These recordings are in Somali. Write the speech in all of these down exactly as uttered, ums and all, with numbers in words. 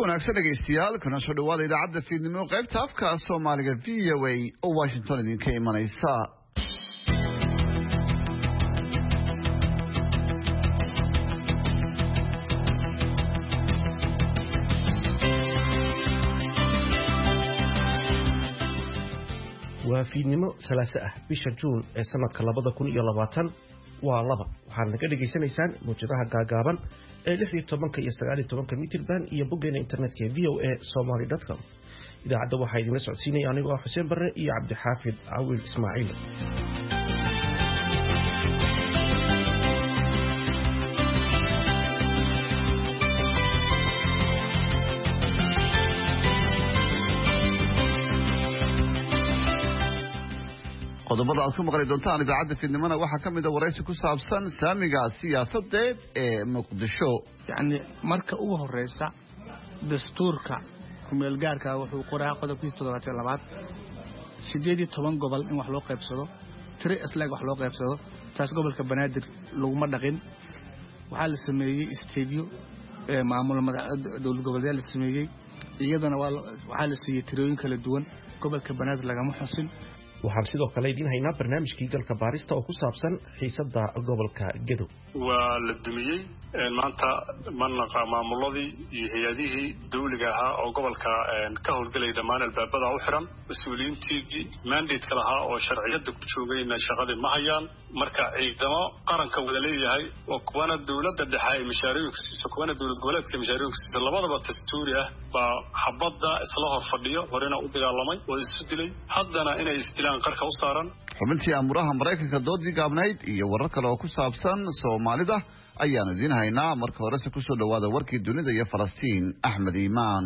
wanaagsan dhegeystayaal kana soo dhawaada idaacadda fiidnimo qaybta afka Soomaaliga V O A oo Washington idinka imanaysa. waa fiidnimo salaasa ah bisha Juun ee sanadka labada kun iyo labaatan waa laba waxaad naga dhageysanaysaan muujadaha gaagaaban ee lix iyo toban iyo sagaal iyo toban mitir band iyo boggeena internetka v o a somali dot com. idaacadda waxaa idinla socodsiinaya anigoo ah Xuseen Barre iyo Cabdi Xaafid Awil Ismaaciil. qodobada aad ku maqli doontaan idaacadda fiidnimada waxaa ka mid ah waraysi ku saabsan saamiga siyaasadeed ee Muqdisho. yani marka ugu horeysa dastuurka kumeel gaarka wuxuu qoraa qodobkiisa toddobaad iyo labaad sideed iyo toban gobol in wax loo qaybsado tiri islaag wax loo qaybsado taas gobolka Banaadir laguma dhaqin waxaa la sameeyay isteediyo ee maamul dowlad goboleed la sameeyay iyadana waxaa la siiyay tirooyin kala duwan gobolka Banaadir lagama xusin. waxaan sidoo kale idin haynaa barnaamijkii galka baarista oo ku saabsan xiisadda gobolka Gedo. waa la dumiyay maanta mannaqa maamuladii iyo hay'adihii dawliga ahaa oo gobolka ka howlgalay dhammaan albaabada u xiran mas'uuliyiintii mandate lahaa oo sharciyada ku joogayna shaqada ma hayaan marka ciidamo qaranka wada leeyahay oo kuwana dawladda dhexe ay mashaariicdiisa kuwana dawlad goboleedka mashaariicdiisa labadaba dastuuri ah baa xabadda isla hor fadhiyo horena u dagaalamay oo isu dilay haddana inay isdilaan qarka u saaran. xubintii amuraha Mareykanka doodii gaabnayd iyo warar kale oo ku saabsan Soomaalida ayaan idin haynaa. marka hore se ku soo dhawaada warkii dunida iyo Falastiin Axmed Iimaan.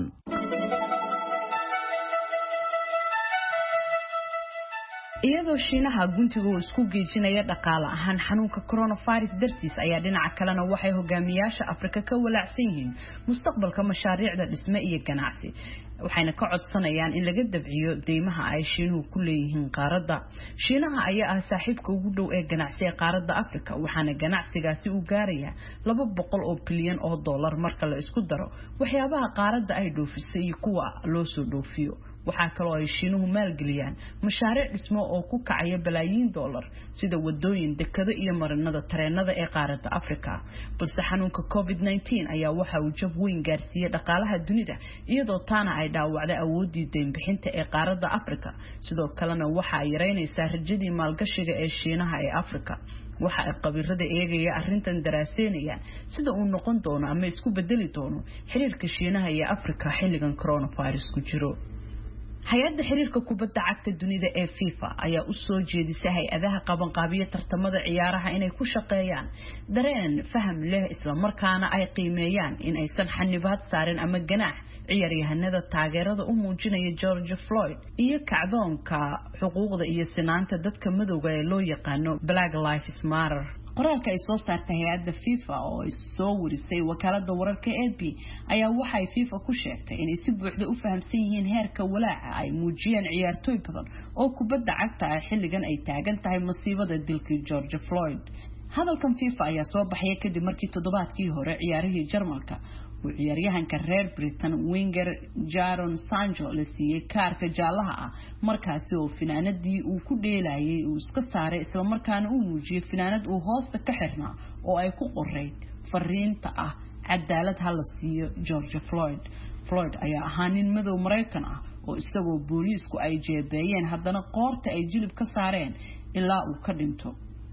iyadoo Shiinaha guntigu isku geejinaya dhaqaale ahaan xanuunka coronavirus dartiis ayaa dhinaca kalena waxay hogaamiyaasha Afrika ka walaacsan yihiin mustaqbalka mashaariicda dhisme iyo ganacsi waxayna ka codsanayaan in laga dabciyo deymaha ay Shiinuhu ku leeyihiin qaaradda. Shiinaha ayaa ah saaxiibka ugu dhow ee ganacsiga qaaradda Afrika waxaana ganacsigaasi uu gaarayaa laba boqol oo bilyan oo dollar marka la isku daro waxyaabaha qaaradda ay dhoofisay iyo kuwa loo soo dhoofiyo. waxaa kaloo ay Shiinuhu maalgeliyaan mashaariic dhismo oo ku kacaya balaayiin dollar sida wadooyin dekado iyo marinada tareenada ee qaaradda Afrika. balse xanuunka covid nineteen ayaa waxa uu jab weyn gaarsiiyay dhaqaalaha dunida iyadoo taana ay dhaawacday awoodii deyn bixinta ee qaaradda Afrika sidoo kalena waxa ay yareynaysaa rajadii maalgashiga ee Shiinaha ee Afrika. waxa ay qabiirada eegaya arrintan daraaseynayaan sida uu noqon doono ama isku bedeli doono xiriirka Shiinaha iyo Afrika xilligan coronavirus ku jiro. hay'adda xiriirka kubadda cagta dunida ee FIFA ayaa u soo jeedisay hay'adaha qabanqaabiye tartamada ciyaaraha inay ku shaqeeyaan dareen faham leh isla markaana ay qiimeeyaan in aysan xanibaad saarin ama ganaax ciyaaryahanada taageerada u muujinaya George Floyd iyo kacdoonka xuquuqda iyo sinaanta dadka madowga ee loo yaqaano Black Lives Matter. qoraalka ay soo saartay hay'adda FIFA oo ay soo warisay wakaaladda wararka A P ayaa waxay FIFA ku sheegtay inay si buuxda u fahamsan yihiin heerka walaaca ay muujiyeen ciyaartooy badan oo kubadda cagta ah xilligan ay taagan tahay masiibada dilkii George Floyd. hadalkan FIFA ayaa soo baxay kadib markii toddobaadkii hore ciyaarihii Jarmalka uu ciyaaryahanka reer Britain winger Jadon Sancho la siiyay kaarka jaalaha ah markaasi oo finaanadii uu ku dheelayay uu iska saaray isla markaana uu muujiyay finaanad uu hoosta ka xirnaa oo ay ku qorayd fariinta ah cadaalad ha la siiyo George Floyd. Floyd ayaa ahaa nin madow Mareykan ah oo isagoo booliisku ay jeebeeyeen haddana qoorta ay jilib ka saareen ilaa uu ka dhinto.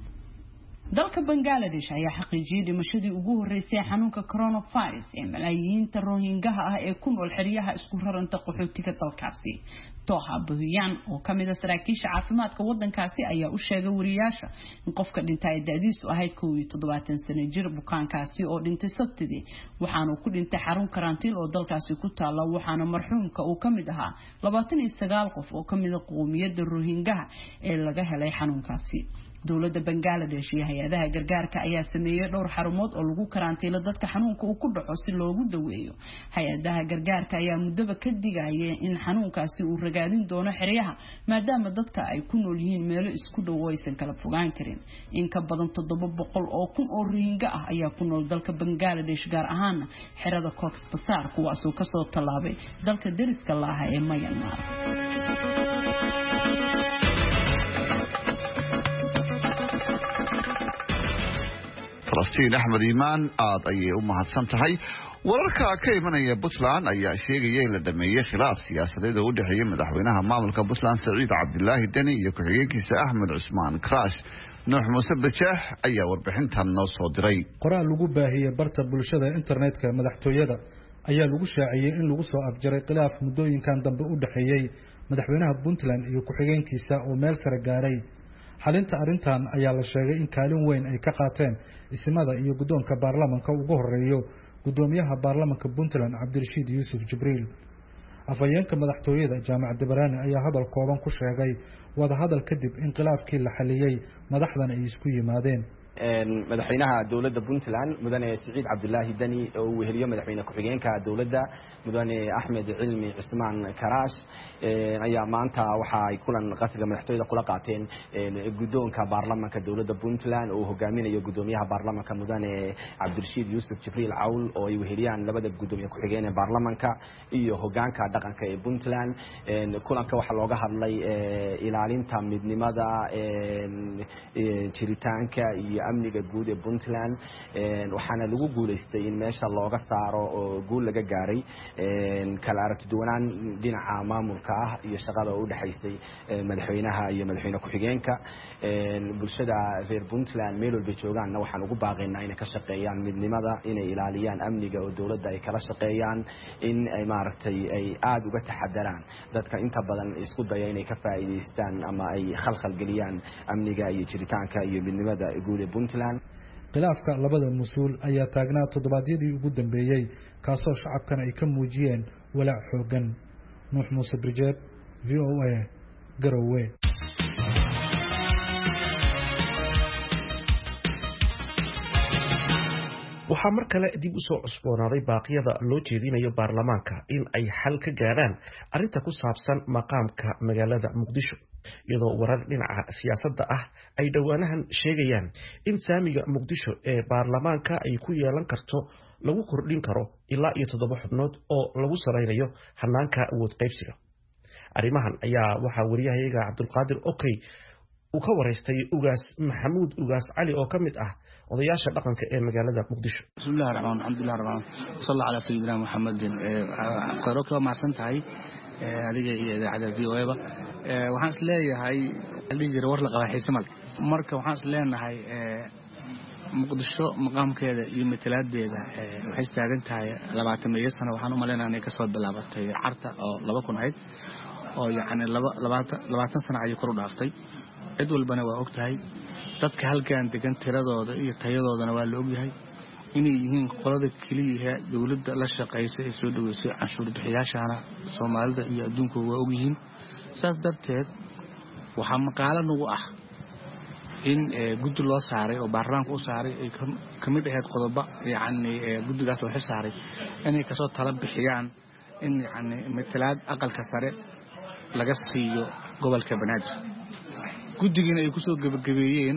dalka Bangladesh ayaa xaqiijiyay dhimashadii ugu horeysay xanuunka coronavirus ee malaayiinta Rohingya ah ee ku nool xeryaha isku raranta qaxootiga dalkaasi. Toha Buhiyan oo kamid ah saraakiisha caafimaadka wadankaasi ayaa u sheegay wariyaasha in qofka dhintay da'diisu ahayd kow iyo toddobaatan sano jir bukaankaasi oo dhintay Sabtidii waxaana ku dhintay xarun karantiil oo dalkaasi ku taala waxaana marxuumka uu kamid ahaa labaatan iyo sagaal qof oo kamid ah qowmiyadda Rohingya ee laga helay xanuunkaasi. dowladda Bangladesh iyo hay'adaha gargaarka ayaa sameeyay dhowr xarumood oo lagu karantiilo dadka xanuunka uu ku dhaco si loogu daweeyo. hay'adaha gargaarka ayaa muddo ka digaya in xanuunkaasi uu raadin doono xeryaha maadaama dadka ay ku nool yihiin meelo isku dhow oo aysan kala fogaan karin in ka badan toddoba boqol oo kun oo Rohingya ah ayaa ku nool dalka Bangladesh gaar ahaan xerada Cox's Bazar kuwaasoo ka soo tallaabay dalka deriska la ah ee Myanmar. Falastiin Axmed Iimaan aad ayay u mahadsan tahay. wararka ka imanaya Puntland ayaa sheegaya in la dhameeyay khilaaf siyaasadeed oo u dhaxeeyay madaxweynaha maamulka Puntland Saciid Cabdilaahi Dani iyo ku-xigeenkiisa Axmed Cusmaan Karash. Nuux Muuse Bajax ayaa warbixintan noo soo diray. qoraal lagu baahiyay barta bulshada internetka madaxtooyada ayaa lagu shaaciyay in lagu soo afjaray khilaaf muddooyinkan dambe u dhaxeeyay madaxweynaha Puntland iyo ku-xigeenkiisa oo meel sare gaaray. xalinta arintan ayaa la sheegay in kaalin weyn ay ka qaateen isimada iyo guddoonka baarlamaanka ugu horeeyo gudoomiyaha baarlamaanka Puntland Cabdirashiid Yuusuf Jibriil. afayeenka madaxtooyada Jaamac Dabarani ayaa hadal kooban ku sheegay wada hadal kadib in khilaafkii la xaliyay madaxdan ay isku yimaadeen. madaxweynaha dawladda Puntland mudane Saciid Cabdilaahi Dani oo weheliyo madaxweyne ku-xigeenka dawladda mudane Axmed Cilmi Cusmaan Karash ayaa maanta waxa ay kulan qasriga madaxtooyada kula qaateen guddoonka baarlamaanka dawladda Puntland oo hogaaminayo gudoomiyaha baarlamaanka mudane Cabdirashiid Yuusuf Jibriil Cawl oo ay weheliyaan labada gudoomiye ku-xigeen ee baarlamaanka iyo hoggaanka dhaqanka ee Puntland. kulanka waxa looga hadlay ilaalinta midnimada jiritaanka iyo amniga guud ee Puntland waxaana lagu guuleystay in meesha looga saaro oo guul laga gaaray kala aragti duwanaan dhinaca maamulka ah iyo shaqada u dhaxaysay madaxweynaha iyo madaxweyne ku-xigeenka. bulshada reer Puntland meel walba joogaanna waxaan ugu baaqaynaa inay ka shaqeeyaan midnimada inay ilaaliyaan amniga oo dawladda ay kala shaqeeyaan in ay maaragtay ay aad uga taxadaraan dadka inta badan isku daya inay ka faa'iideystaan ama ay khalkhal geliyaan amniga iyo jiritaanka iyo midnimada guud ee Puntland. khilaafka labada mas'uul ayaa taagnaa toddobaadyadii ugu dambeeyay kaasoo shacabkana ay ka muujiyeen walaac xoogan. Nuux Muuse Bajax V O A Garowe. waxaa mar kale dib u soo cusboonaaday baaqyada loo jeedinayo baarlamaanka in ay xal ka gaaraan arrinta ku saabsan maqaamka magaalada Muqdisho iyadoo warar dhinaca siyaasadda ah ay dhowaanahan sheegayaan in saamiga Muqdisho ee baarlamaanka ay ku yeelan karto lagu kordhin karo ilaa iyo toddoba xubnood oo lagu salaynayo hanaanka awood qaybsiga. arrimahan ayaa waxaa wariyahayaga Cabdulqaadir Okey uu ka wareystay ugaas Maxamuud ugaas Cali oo kamid ah odayaasha dhaqanka ee magaalada Muqdisho. bismillaahir rahmaanir rahiim alxamdulillaah rabbil sallallahu ala sayyidina Muhammadin qaro ka maasan tahay adiga iyo idaacada V O A ba waxaan isleeyahay dhijir war la qaba xiismal marka waxaan isleeyahay Muqdisho maqaamkeeda iyo mataladeeda waxay taagan tahay labaatan sano waxaan u maleynayaa inay ka soo bilaabatay carta oo laba kun ahayd oo yaani labaatan sano ay kor u dhaaftay. cid walbana waa ogtahay dadka halkaan degan tiradooda iyo tayadoodana waa la ogyahay inay yihiin qolada kaliya dawladda la shaqeysa ee soo dhaweysay canshuur bixiyaashana Soomaalida iyo adduunka waa ogyihiin. saas darteed waxa maqaalo nagu ah in guddi loo saaray oo baarlamaanka u saaray ay kamid ahayd qodobo yaani guddigaas oo xisaaray inay ka soo tala bixiyaan in yaani matalaad aqalka sare laga siiyo gobolka Banaadir. guddigiina ay ku soo gabagabeeyeen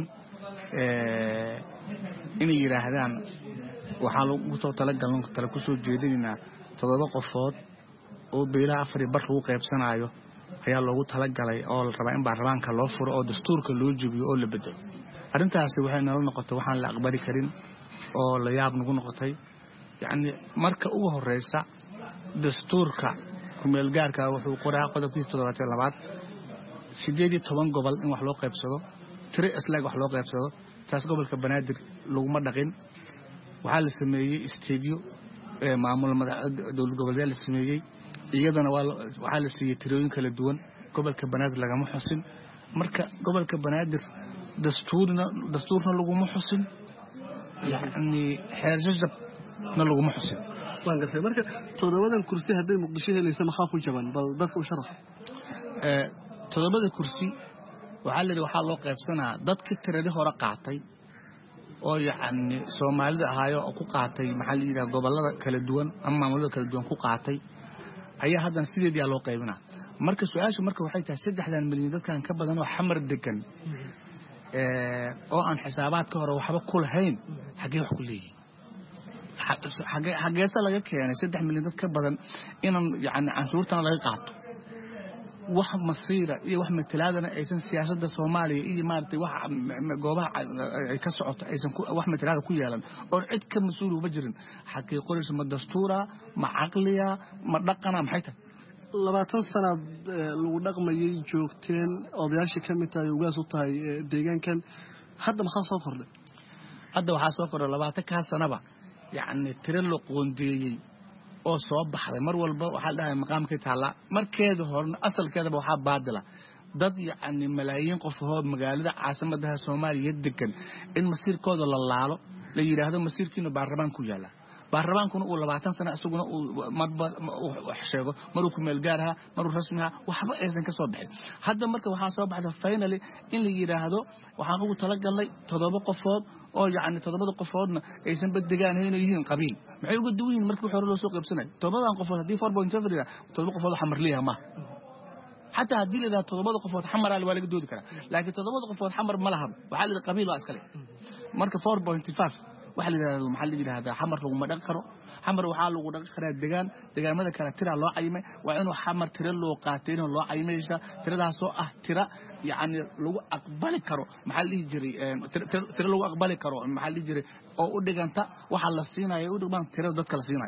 ee inay yiraahdaan waxaa lagu soo tala galan tala ku soo jeedinaa toddoba qofood oo beelaha afar bar lagu qaybsanayo ayaa loogu tala galay oo la rabaa in baarlamaanka loo furo oo dastuurka loo jibiyo oo la bedelo. arrintaasi waxay nala noqotay waxaan la aqbali karin oo la yaab nagu noqotay yaani marka ugu horeysa dastuurka kumeel gaarka wuxuu qoraa qodobkiisa toddobaad iyo labaad sideed iyo toban gobol in wax loo qaybsado tiri isla wax loo qaybsado taas gobolka Banaadir lagu ma dhaqin. waxaa la sameeyay isteediyo ee maamul dawlad goboleed la sameeyay iyadana waxaa la siiyay tirooyin kala duwan gobolka Banaadir lagama xusin. marka gobolka Banaadir dastuurna dastuurna lagu ma xusin yaani xeer jajab na lagu ma xusin. waan gashay marka toddobadan kursi haday Muqdisho helaysa maxaa ku jaban bal dadka u sharax. ee todobada kursi waxaa la waxa loo qaybsanaa dadka tiradii hore qaatay oo yaani Soomaalida ahaayo oo ku qaatay maxaa la gobolada kala duwan ama maamulada kala duwan ku qaatay ayaa hadan sideedii loo qaybinaa. marka su'aashu marka waxay tahay saddexdan milyan dadkan ka badan oo xamar degan ee oo aan xisaabaadka hore waxba ku lahayn xagee wax ku leeyihiin xagee xageesa laga keenay saddex milyan dad ka badan inaan yani canshuurtana laga qaato wax masiira iyo wax matalaadana aysan siyaasadda Soomaaliya iyo maartay wax goobaha ay ka socoto aysan wax matalaada ku yeelan oo cid ka mas'uul uga jirin xaqiiqadiisu ma dastuura ma aqliya ma dhaqana maxay tahay labaatan sanaad lagu dhaqmayay joogteen odayaashii ka mid tahay ugaas u tahay deegaankan hadda maxaa soo kordhay hadda waxaa soo kordhay labaatan ka sanaba yani tiro la qoondeeyay oo soo baxday mar walba waxa la dhahay maqaamka taala markeeda horna asalkeeda waxa baadila dad yani malaayiin qof oo magaalada caasimadda Soomaaliya degan in masiirkooda la laalo la yiraahdo masiirkiina baarlamaan ku yaala baarlamaankuna uu labaatan sano asaguna uu madba wax sheego maruu ku meel gaar ah maruu rasmi ah waxba aysan ka soo bixin hadda marka waxa soo baxday finally in la yiraahdo waxaan ugu talagalnay toddoba qofood oo yaani toddobada qofoodna aysan baddegaan inay yihiin qabiil maxay uga duween markii hore loo soo qaybsanay toddobadan qofood hadii four point seven toddoba qofood xamar liya ma حتى هدي لذا تضبط قفوت حمر على الوالد دود كلا لكن تضبط قفوت حمر ما لهم وحال القبيل واسكلي مركب four point five وحال المحل اللي هذا حمر لو ما دقره حمر وحال لو دقره الدجان دجان ماذا كان ترى الله عيمه وإنه حمر ترى له قاتين الله عيمه إيشا ترى ده سوء ترى يعني لو أقبل كرو محل يجري ترى لو أقبل كرو محل يجري أو دجان تا وحال الصينة يود بان ترى ضد كلا الصينة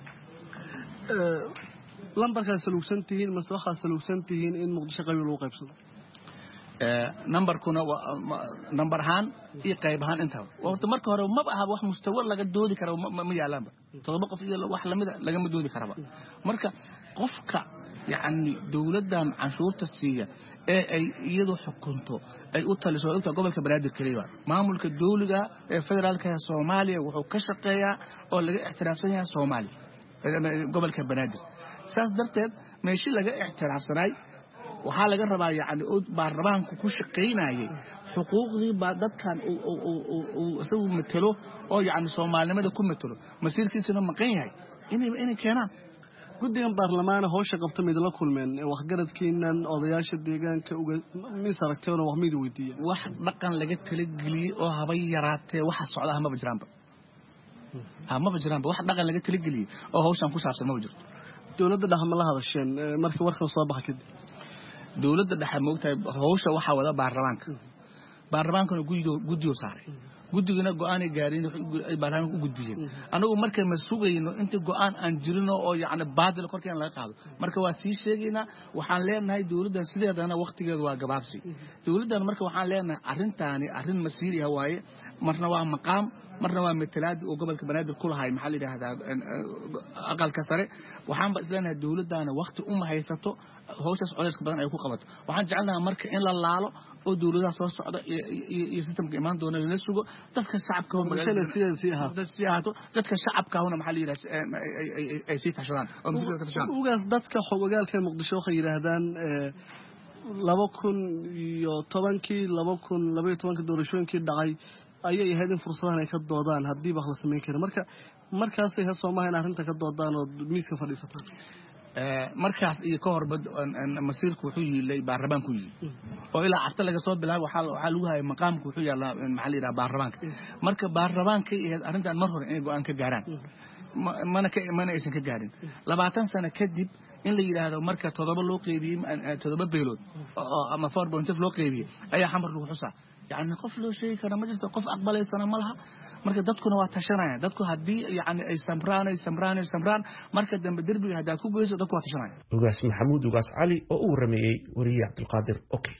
lambarka saluugsantihiin maswaxa saluugsantihiin in muqdisho qayb loo qaybsado ee numberkuna number ahaan iyo qayb ahaan inta waqti marka hore ma aha wax mustawa laga doodi karo ma yaalanba todoba qof iyo wax lamida laga ma doodi karaba marka qofka yani dawladan canshuurta siiya ee ay iyadu xukunto ay u taliso inta gobolka banaadir kaliya maamulka dawliga ee federaalka Soomaaliya wuxuu ka shaqeeyaa oo laga ixtiraafsan yahay Soomaaliya gobolka banaadir saas darteed meeshii laga ixtiraafsanay waxa laga rabaa yaani oo baarlamaanku ku shaqeynayay xuquuqdii ba dadkan oo isagu matalo oo yaani Soomaalinimada ku matalo masiirkiisuna maqan yahay inay inay keenaan guddigan baarlamaanka hawsha qabta mid la kulmeen wax garadkiinan odayaasha deegaanka uga mis aragtayna wax mid weydiiyay wax dhaqan laga talageliyay oo habay yaraatay waxa socda ma bajiraanba ama bajiraanba wax dhaqan laga talageliyay oo hawshan ku saabsan ma bajiro dawladda dhaxma la hadasheen markii warkan soo baxay kadib dawladda dhaxma moogtay hawsha waxa wada baarlamaanka baarlamaankuna guddiyo guddiyo saaray guddigana go'aan ay gaareen ay baarlamaanka u gudbiyeen anagu markay mas'uuliyeen inta go'aan aan jirino oo yaani baadil korkeen laga qaado marka waa sii sheegayna waxaan leenahay dawladda sideedana waqtigeedu waa gabaabsi dawladdan marka waxaan leenahay arintaani arin masiiri ah waaye marna waa maqaam marna waa matalaad oo gobolka banaadir ku lahaay maxaa la yiraahdaa aqalka sare waxaan ba isleenahay dawladdaana waqti u mahaysato hawshaas culays badan ay ku qabato waxaan jecelnahay marka in la laalo oo dawladda soo socda iyo sistemka imaan doona la sugo dadka shacabka oo magaalada sidaasii aha dadka shacabka oo maxaa la yiraahdaa ay sii tashadaan oo masiirka ka tashadaan ugaas dadka xogogaalka muqdisho waxay yiraahdaan laba kun iyo tobankii laba kun laba iyo tobankii doorashooyinkii dhacay ayay ahayd in fursadahan ay ka doodaan haddii wax la sameyn karo marka markaasay ha Soomaaliya in arrinta ka doodaan oo miiska fadhiisataan ee markaas iyo ka horba masiirku wuxuu yilay baarlamaanku yilay oo ilaa afta laga soo bilaabo waxa waxa lagu hayay maqaamku wuxuu yaalaa maxaa la yiraahdaa baarlamaanka marka baarlamaanka iyo arrintan mar hore in go'aan ka gaaraan mana ka mana aysan ka gaarin labaatan sano kadib in la yiraahdo marka todoba loo qeybiyay todoba beelood ama four point five loo qeybiyay ayaa xamar lagu xusaa يعني قف له شيء كان ما جرت قف أقبل السنة ملها مركز دتكون واتشرنا دتكو هدي يعني استمران استمران استمران مركز دم بدربي هذا كوجو يس دتكو واتشرنا وقاس محمود وقاس علي أو رمي وري عبد القادر أوكي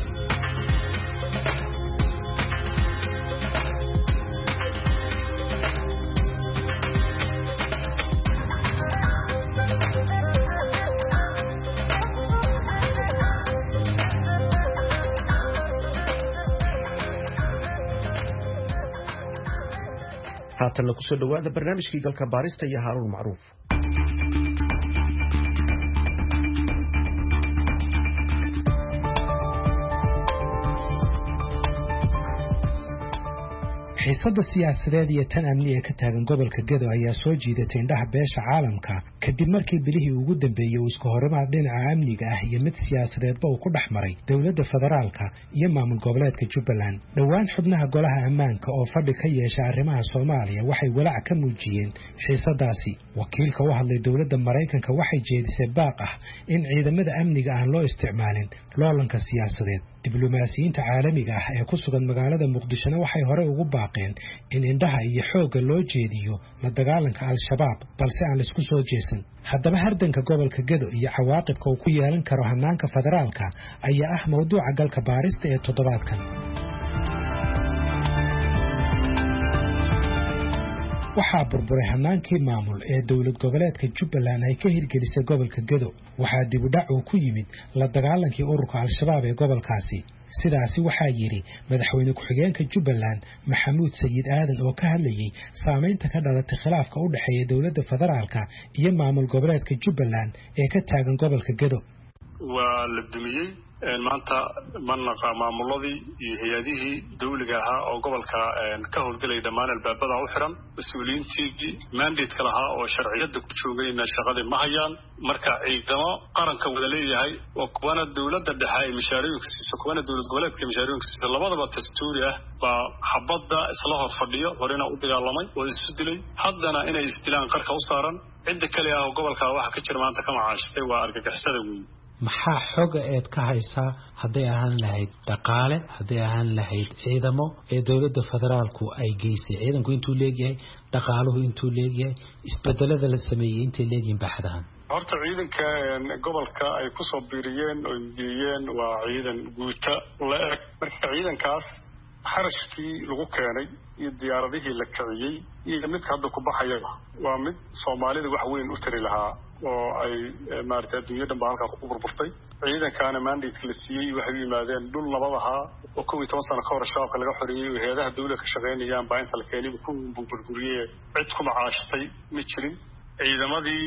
haatan ku soo dhawaada barnaamijkii galka baarista iyo Haaruun Macruuf xiisada siyaasadeed iyo tan amni ee ka taagan gobolka Gedo ayaa soo jiidatay indhaha beesha caalamka kadib markii bilihii ugu dambeeyay uu isku horimaad dhinaca amniga ah iyo mid siyaasadeedba uu ku dhex maray dowladda federaalka iyo maamul goboleedka Jubbaland. dhowaan xubnaha golaha ammaanka oo fadhi ka yeeshay arrimaha Soomaaliya waxay walaac ka muujiyeen xiisadaasi. wakiilka u hadlay dowladda Mareykanka waxay jeedisay baaq ah in ciidamada amniga aan loo isticmaalin loolanka siyaasadeed. diblomaasiyiinta caalamiga ah ee ku sugan magaalada Muqdisho waxay hore ugu baaqeen in indhaha iyo xoogga loo jeediyo la dagaalanka al-shabaab balse aan la isku soo jeesan. haddaba hardanka gobolka Gedo iyo cawaaqibka uu ku yeelan karo hanaanka federaalka ayaa ah mawduuca galka baarista ee toddobaadkan. waxaa burburay hanaankii maamul ee dowlad goboleedka Jubbaland ay ka hirgelisay gobolka Gedo. waxaa dib u dhac uu ku yimid la dagaalankii ururka al-shabaab ee gobolkaasi. sidaasi waxaa yiri madaxweyne ku-xigeenka Jubbaland Maxamuud Sayid Aadan oo ka hadlayay saameynta ka dhalatay khilaafka u dhaxeeya dowladda federaalka iyo maamul goboleedka Jubbaland ee ka taagan gobolka Gedo. waa la dumiyay maanta mannaqa maamuladii iyo hay'adihii dawliga ahaa oo gobolka ka howlgalay dhammaan albaabada u xiran mas'uuliyiintii mandate ka lahaa oo sharciyada ku joogayna shaqadii ma hayaan marka ciidamo qaranka wada leeyahay oo kuwana dawladda dhexe ay mashaariicdiisa kuwana dawlad goboleedka mashaariicdiisa labadaba dastuuri ah baa xabadda isla hor fadhiyo horena u dagaalamay oo isu dilay haddana inay isdilaan qarka u saaran cidda kale ah oo gobolka waxa ka jira maanta ka macaashtay waa argagixisada weyn. maxaa xoga eed ka haysaa hadday ahaan lahayd dhaqaale hadday ahaan lahayd ciidamo ee dowladda federaalku ay geysay ciidanku intuu leeyahay dhaqaaluhu intuu leeyahay isbedelada la sameeyay intay leeyihiin baaxadahan? horta ciidanka gobolka ay ku soo biiriyeen oo geeyeen waa ciidan guuta la eg marka ciidankaas xarashkii lagu keenay iyo diyaaradihii la kiciyay iyo mid hadda ku baxaya waa mid Soomaalida wax weyn u tari lahaa oo ay maartay adduunyada baalka ku burburtay. ciidankana mandate la siiyay waxay yimaadeen dhul nabadaha oo kow iyo toban sano ka hor shacabka laga xoreeyay oo hay'adaha dawladda ka shaqeynayaan baa inta la keenay ku burburiyay cid ku macaashtay ma jirin. ciidamadii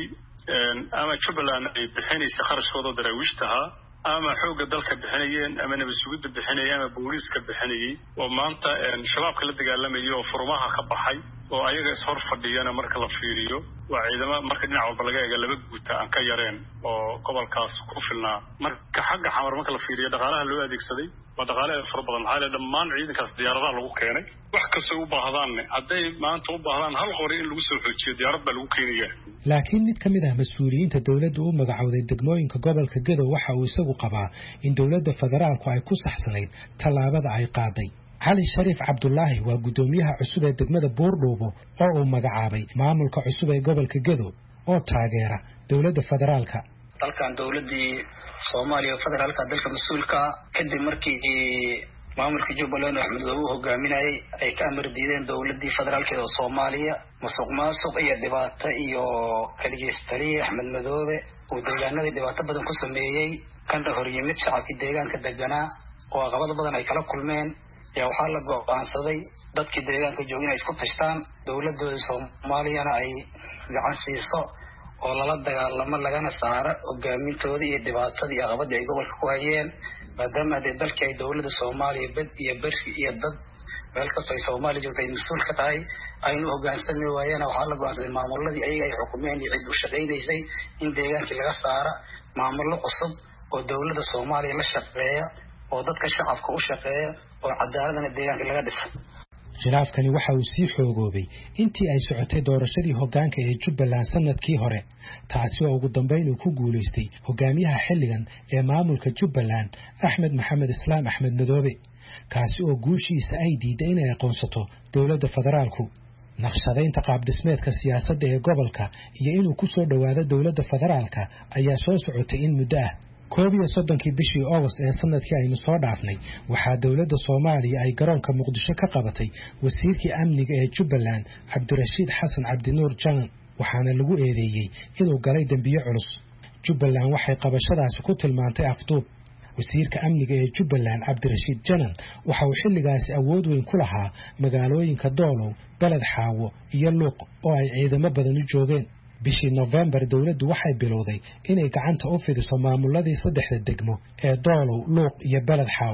ama Jubbaland ay bixinaysa kharashkooda daraawiishtaha ama xooga dalka bixinayeen ama nabadgelyada bixinayeen ama booliiska bixinayay oo maanta shabaabka la dagaalamay oo furmaha ka baxay oo ayaga is hor fadhiyana marka la fiiriyo waa ciidamo marka dhinac walba laga eego laba guuta aan ka yareen oo gobolkaas ku filnaa. marka xagga xamar marka la fiiriyo dhaqaalaha loo adeegsaday waa dhaqaale fara badan maxaa la dhammaan ciidankaas diyaaradaha lagu keenay wax kastoo u baahdaan hadday maanta u baahdaan hal qori in lagu soo xoojiyo diyaarad baa lagu keenayaa. laakiin mid ka mid ah mas'uuliyiinta dawladda u magacowday degmooyinka gobolka Gedo waxa uu isagu qabaa in dawladda federaalku ay ku saxsanayd tallaabada ay qaaday. cali shariif cabdullaahi waa gudoomiyaha cusub ee degmada Buurdhuubo oo uu magacaabay maamulka cusub ee gobolka Gedo oo taageera dawladda federaalka. dalkan dawladii Soomaaliya federaalka dalka mas'uulka kadib markii maamulka Jubbaland Axmed uu hogaaminayay ay ka amar diideen dawladii federaalka ee Soomaaliya musuq maasuq iyo dhibaato iyo kaligeystari Axmed Madoobe oo deegaanada dhibaato badan ku sameeyay kan hor yimid shacabkii deegaanka deganaa oo caqabado badan ay kala kulmeen yaa waxaa la go'aansaday dadkii deegaanka joogay inay isku tashtaan dawladda Soomaaliyana ay gacan siiso oo lala dagaalamo lagana saaro hogaamintooda iyo dhibaatada iyo caqabada ay gobolka ku hayeen maadaama ay dalka ay dawladda Soomaaliya bad iyo barfi iyo dad meel kasta ay Soomaaliya joogtay mas'uul ka tahay aynu hoggaansan waayeen waxaa la go'aansaday maamuladii ayaga ay xukuumeen iyo cid u shaqeynaysay in deegaanka laga saaro maamulo cusub oo dawladda Soomaaliya la shaqeeya oo dadka shacabka u shaqeeya oo cadaaladna deegaanka laga dhiso. khilaafkani waxa uu sii xoogoobay intii ay socotay doorashadii hoggaanka ee Jubbaland sanadkii hore taasi oo ugu dambeyn uu ku guuleystay hogaamiyaha xilligan ee maamulka Jubbaland Axmed Maxamed Islaam Axmed Madoobe kaasi oo guushiisa ay diiday inay aqoonsato dawladda federaalku. naqshadaynta qaab dhismeedka siyaasadda ee gobolka iyo inuu ku soo dhawaado dawladda federaalka ayaa soo socotay in muddo ah. koob iyo soddonkii bishii August ee sanadkii aynu soo dhaafnay waxaa dawladda Soomaaliya ay garoonka Muqdisho ka qabatay wasiirkii amniga ee Jubbaland Cabdirashiid Xasan Cabdinuur Janan waxaana lagu eedeeyay inuu galay dambiyo culus. Jubbaland waxay qabashadaasi ku tilmaantay afduub. wasiirka amniga ee Jubbaland Cabdirashiid Janan waxa uu xilligaasi awood weyn ku lahaa magaalooyinka Doolow, Balad Xaawo iyo Luuq oo ay ciidamo badan u joogeen. bishii November dawladdu waxay bilowday inay gacanta u fidiso maamuladii saddexda degmo ee Doolow, Luuq iyo Balad Xaawo.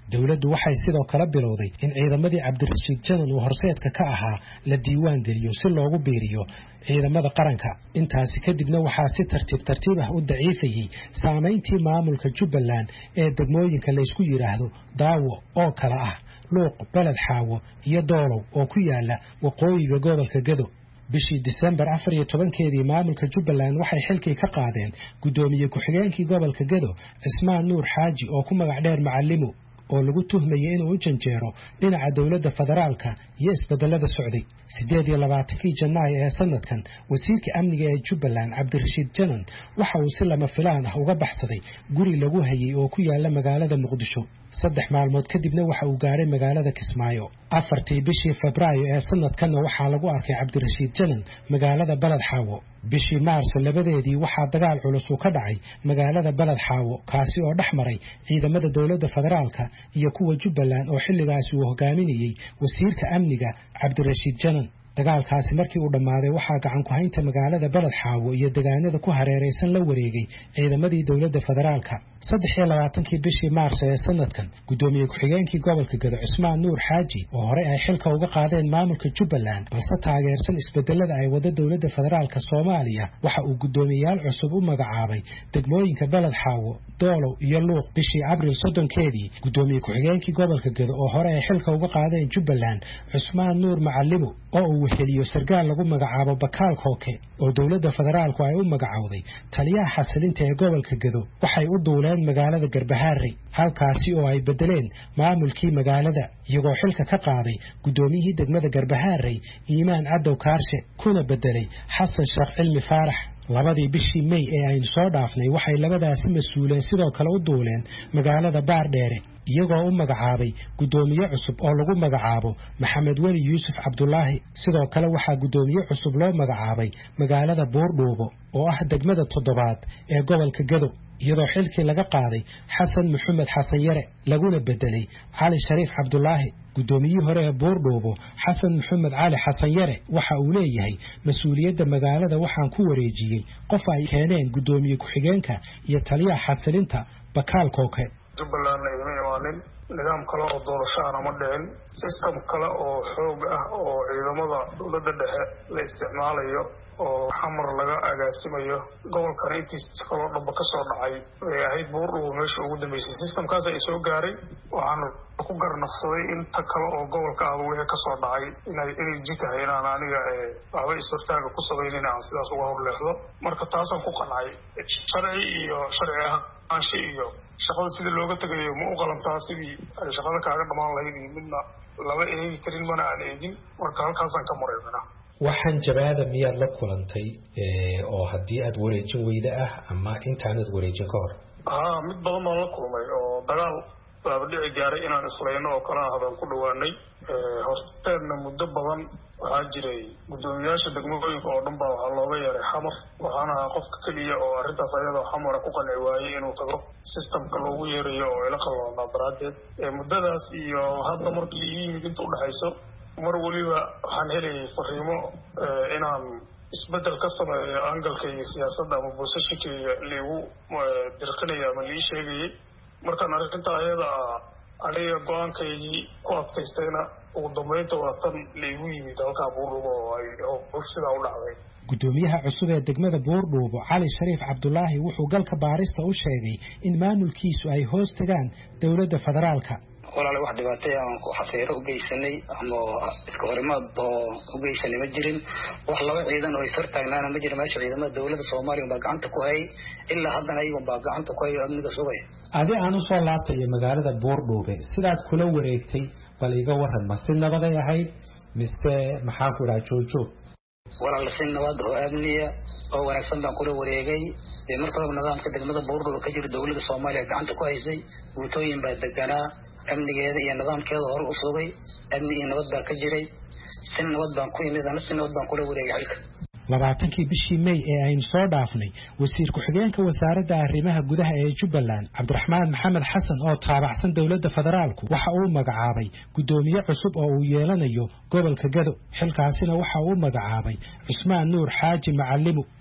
dowladdu waxay sidoo kale bilowday in ciidamadii cabdirashiid janan uu horseedka ka ahaa la diiwaan geliyo si loogu biiriyo ciidamada qaranka intaasi kadibna waxaa si tartiib tartiib ah u daciifayay saamayntii maamulka Jubbaland ee degmooyinka la isku yiraahdo daawo oo kala ah luuq balad xaawo iyo doolow oo ku yaala waqooyiga gobolka Gedo bishii December afar iyo tobankeedii maamulka Jubbaland waxay xilkii ka qaadeen gudoomiye ku-xigeenkii gobolka Gedo Cismaan Nuur Xaaji oo ku magac dheer Macallimo oo lagu tuhmayay inuu u janjeero dhinaca dawladda federaalka iyo isbedelada socday sideed iyo labaatankii Janaayo ee sanadkan wasiirka amniga ee Jubbaland Cabdirashiid Janan waxa uu si lama filaan ah uga baxsaday guri lagu hayay oo ku yaala magaalada Muqdisho saddex maalmood kadibna waxa uu gaaray magaalada Kismaayo afartii bishii Febraayo ee sanadkan waxaa lagu arkay Cabdirashiid Janan magaalada Balad Xaawo bishii Maarso labadeedii waxaa dagaal culus uu ka dhacay magaalada Balad Xaawo kaasi oo dhaxmaray ciidamada dawladda federaalka iyo kuwa Jubbaland oo xilligaas uu hogaaminayay wasiirka amniga Cabdirashiid Janan dagaalkaasi markii uu dhamaaday waxaa gacan ku haynta magaalada Balad Xaawo iyo deegaanada ku hareeraysan la wareegay ciidamadii dawladda federaalka saddex iyo labaatankii bishii Maarso ee sanadkan gudoomiye ku-xigeenkii gobolka Gedo Cismaan Nuur Xaaji oo hore ay xilka uga qaadeen maamulka Jubbaland balse taageersan isbedelada ay wada dawladda federaalka Soomaaliya waxa uu gudoomiyaal cusub u magacaabay degmooyinka Balad Xaawo doolow iyo luuq bishii Abriil soddonkeedii gudoomiye ku-xigeenkii gobolka Gedo oo hore ay xilka uga qaadeen Jubbaland Cismaan Nuur Macallimo oo uu heliyo sargaal lagu magacaabo Bakaal Kooke oo dawladda federaalku ay u magacawday taliyaha xasilinta ee gobolka Gedo waxay u duuleen magaalada Garbaharey halkaasi oo ay bedeleen maamulkii magaalada iyagoo xilka ka qaaday gudoomiyihii degmada Garbaharey Iimaan Cadow Kaarshe kuna bedelay Xasan Sheekh Cilmi Faarax labadii bishii May ee aynu soo dhaafnay waxay labadaasi mas'uuleen sidoo kale u duuleen magaalada Baardheere iyagoo u magacaabay gudoomiye cusub oo lagu magacaabo Maxamed Wali Yuusuf Cabdullaahi sidoo kale waxaa gudoomiye cusub loo magacaabay magaalada Buurdhuubo oo ah degmada toddobaad ee gobolka Gedo iyadoo xilkii laga qaaday Xasan Maxamed Xasan Yare laguna bedelay Cali Shariif Cabdullaahi gudoomiyihii hore ee Buurdhuubo Xasan Maxamed Cali Xasan Yare waxa uu leeyahay mas'uuliyadda magaalada waxaan ku wareejiyay qof ay keeneen gudoomiye ku-xigeenka iyo taliyaha xasilinta Bakaal Kooke Jubbaland ay imaanin nidaam kale oo doorasho aan ma dhicin system kale oo xoog ah oo ciidamada dawladda dhexe la isticmaalayo oo xamar laga agaasimayo gobolka intiisa kaloo dhanba ka soo dhacay ee ahayd Buurdhuubo meesha ugu dambeysay systemkaas ay soo gaaray waxaan ku garnaqsaday inta kale oo gobolka ah wixii ka soo dhacay inay inay jitahay inaan aniga ee waxba istortaaga ku sameeyay aan sidaas uga horleexdo marka taasaan ku qancay sharci iyo sharci ah aanshi iyo shaqada sidii looga tagayo ma u qalantaa sidii ay shaqada kaaga dhamaan lahayd midna laba eegi karin mana aan eegin marka halkaasaan ka mareynaa waxaan jabaada miyaad la kulantay oo haddii aad wareejin weyda ah ama intaanad wareejin ka hor haa mid badan baan la kulmay oo dagaal baaba dhici gaaray inaan islayno oo kala hadaan ku dhawaanay horteedna muddo badan waxaa jiray gudoomiyaasha degmooyinka oo dhan baa waxaa looga yeeray xamar waxaana qofka keliya oo arrintaas ayadoo xamara ku qanci waayey inuu tago systemka loogu yeerayo oo ila qalloonaa daraaddeed muddadaas iyo hadda markii ii yimid inta udhexayso mar waliba waxaan helayay fariimo inaan isbedel ka sameeyo angalkayga siyaasadda ama boosashikayga liigu dirqinaya ama lii sheegayay markaan arrinta ayada ah aniga go-aankaygii ku adkaystayna ugu dambeynta waa tan liigu yimid halkaa Buurdhuubo oo ay hor sidaa u dhacday gudoomiyaha cusub ee degmada Buurdhuubo Cali Shariif Cabdullaahi wuxuu galka baarista u sheegay in maamulkiisu ay hoos tagaan dawladda federaalka walaal wax dhibaatay aan ku xafiiro u geysanay ama iska horimaad oo u geysanay ma jirin wax laba ciidan oo isar taagnaana ma jirin meesha ciidamada dawladda Soomaaliya baa gacanta ku hay ilaa haddana ayagu baa gacanta ku hay amniga sugay adi aan u soo laabtay magaalada Buurdhuubo sidaad kula wareegtay bal iga waran ma si nabad ay ahayd mise maxaa ku raa joojoo walaal si nabad oo amniya oo wanaagsan baan kula wareegay ee markaba nidaamka degmada Buurdhuubo ka jira dawladda Soomaaliya gacanta ku haysay guutooyin baa deganaa amnigeeda iyo nidaamkeeda hor u sugay amni iyo nabad baa ka jiray si nabad baan ku yimid si nabad baan kula wareegay halka labaatankii bishii May ee aynu soo dhaafnay wasiir ku-xigeenka wasaaradda arrimaha gudaha ee Jubbaland Cabdiraxmaan Maxamed Xasan oo taabacsan dawladda federaalku waxa uu magacaabay gudoomiye cusub oo uu yeelanayo gobolka Gedo xilkaasina waxa uu magacaabay Cismaan Nuur Xaaji Macallimo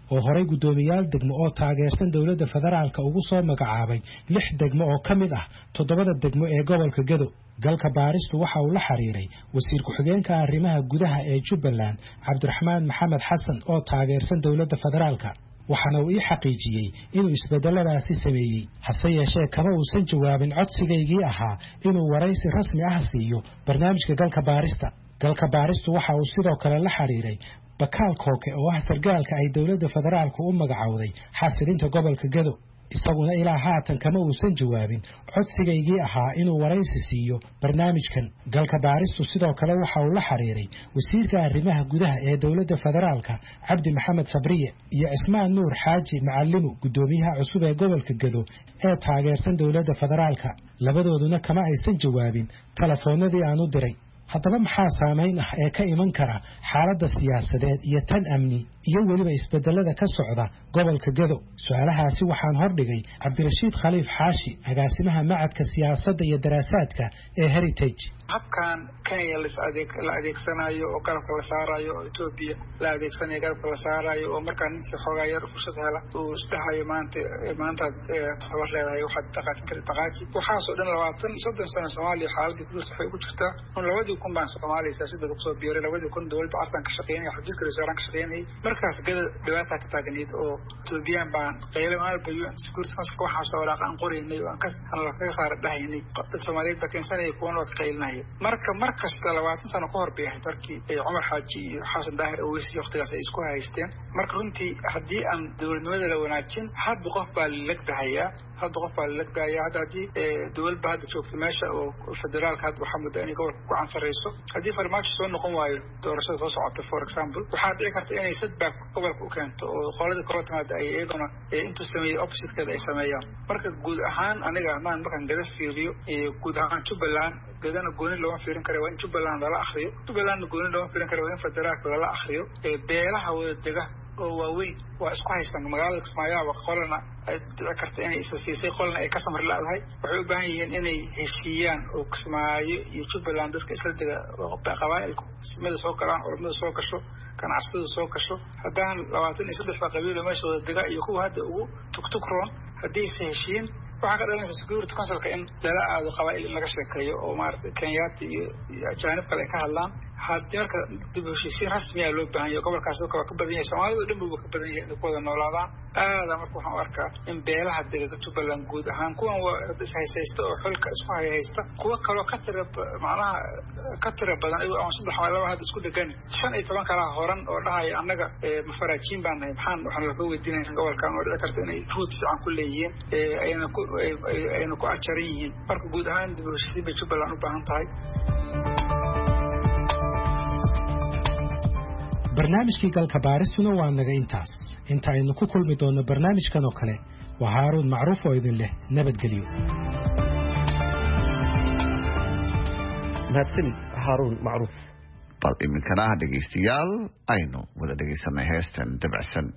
oo horey guddoomiyaal degmo oo taageersan dowladda federaalka ugu soo magacaabay lix degmo oo ka mid ah toddobada degmo ee gobolka Gedo. galka baaristu waxa uu la xiriiray wasiir ku-xigeenka arrimaha gudaha ee Jubbaland Cabdiraxmaan Maxamed Xasan oo taageersan dowladda federaalka, waxaana uu ii xaqiijiyey inuu isbedeladaasi sameeyey. hase yeeshee kama uusan jawaabin codsigaygii ahaa inuu waraysi rasmi ah siiyo barnaamijka galka baarista. galka baaristu waxa uu sidoo kale la xiriiray Bakaal Kooke oo ah sargaalka ay dowladda federaalku u magacowday xasilinta gobolka Gedo, isaguna ilaa haatan kama uusan jawaabin codsigaygii ahaa inuu waraysi siiyo barnaamijkan. galka baaristu sidoo kale waxa uu la xiriiray wasiirka arrimaha gudaha ee dowladda federaalka Cabdi Maxamed Sabriye iyo Ismaan Nuur Xaaji Macallimu, guddoomiyaha cusub ee gobolka Gedo ee taageersan dowladda federaalka. labadooduna kama aysan jawaabin telefoonadii aan u diray. haddaba maxaa saameyn ah ee ka iman kara xaaladda siyaasadeed iyo tan amni iyo weliba isbedelada ka socda gobolka Gedo? su'aalahaasi waxaan hordhigay Cabdirashiid Khaliif Xaashi, agaasimaha macadka siyaasadda iyo daraasaadka ee Heritage. habkan Kenya la adeegsanayo oo garabka la saarayo oo Ethiopia la adeegsanayo garabka la saarayo oo markaan inta xoogaa yar fursad hela uu isdhahayo maanta maanta tabar leedahay waxaad dhaqaaqin kartaa dhaqaaqi waxaasoo dhan labaatan soddon sano Soomaaliya xaaladii ku waxay ku jirtaa labadii kun baan Soomaaliya siyaasadda ku soo biiray labadii kun dowladda Afrika ka shaqeynay xafiiska rasaanka ka shaqeynay markaas Gedo dhibaato ka taagneed oo Ethiopia baan qaylo maal bayo security council waxa soo waraaqan qoraynay oo aan ka ka saar dhahaynay Soomaaliya ka keensanay kuwan oo qaylnay marka markasta labaatan sano ka hor bixin tarkii ee Umar Xaaji iyo Xasan Daahir oo wasi waqtigaas ay isku haysteen. marka runtii haddii aan dowladnimada la wanaajin had qof baa lagdahaya had qof baa lagdahaya haddii dowladda hadda joogto meesha oo federaalka hadda waxa muddo inay gobolka ku cansareyso haddii farmaajo soo noqon waayo doorashada soo socota for example waxaa dhici karta inay setback gobolka u keento oo qolada korotamaada ay iyaduna intuu sameeyay opposite-keeda ay sameeyaan. marka guud ahaan aniga maan markaan Gedo fiiriyo guud ahaan Jubbaland Gedana gooni loo fiirin karo waa in Jubbaland la akhriyo Jubbaland gooni loo fiirin karo waa in federaalka la akhriyo ee beelaha wada dega oo waaweyn waa isku haystaan magaalada Kismaayo waa qolana ay dhici karta inay isa siisay qolana ay ka samar laadahay waxay u baahan yihiin inay heshiiyaan oo Kismaayo iyo Jubbaland dadka isla dega qabaa'ilku simada soo galaan ormada soo gasho ganacsatada soo gasho haddaan labaatan iyo saddex qabiil oo meesha wada dega iyo kuwa hadda ugu tugtugroon haddii ay heshiiyeen waxaa ka dhalanaysa security councilka in lala aado qabaa'il in laga sheekeeyo oo maaragtay Kenyaati iyo ajaanib kale ka hadlaan haddii marka dib u heshiisiin rasmi ah loo baahan yahay gobolkaas oo ka badan yahay Soomaalida dhan buu ka badan yahay in ku wada noolaadaan aada marka waxaan arkaa in beelaha dega Jubbaland guud ahaan kuwan waa ishaysta oo xulka isku haysta kuwa kale oo ka tira macnaha ka tira badan ay oo saddex laba had isku dhagan shan iyo toban kala horan oo dhahay annaga mafaraajiin baan nahay maxaan waxaan laga weydiinay gobolkan oo dhici karta inay root fiican ku leeyihiin ayna ku ayna ku ajaran yihiin. marka guud ahaan dib u heshiisiin bay Jubbaland u baahan tahay. barnaamijkii galka baaristuna waa naga intaas. inta aynu ku kulmi doono barnaamijkan oo kale waa Haaruun Macruuf oo idin leh nabadgelyo. mahadsanid Haaruun Macruuf. bal iminkana dhegeystayaal aynu wada dhegeysanay heestan dabacsan.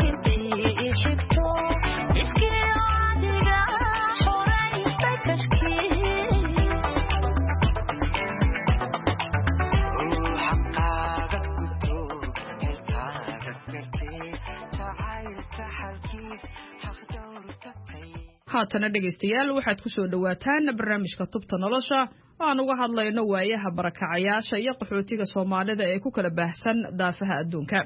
It's haatana dhegaystayaal waxaad ku soo dhawaataan barnaamijka tubta nolosha oo aan uga hadlayno waayaha barakacayaasha iyo qaxootiga Soomaalida ee ku kala baahsan daafaha adduunka.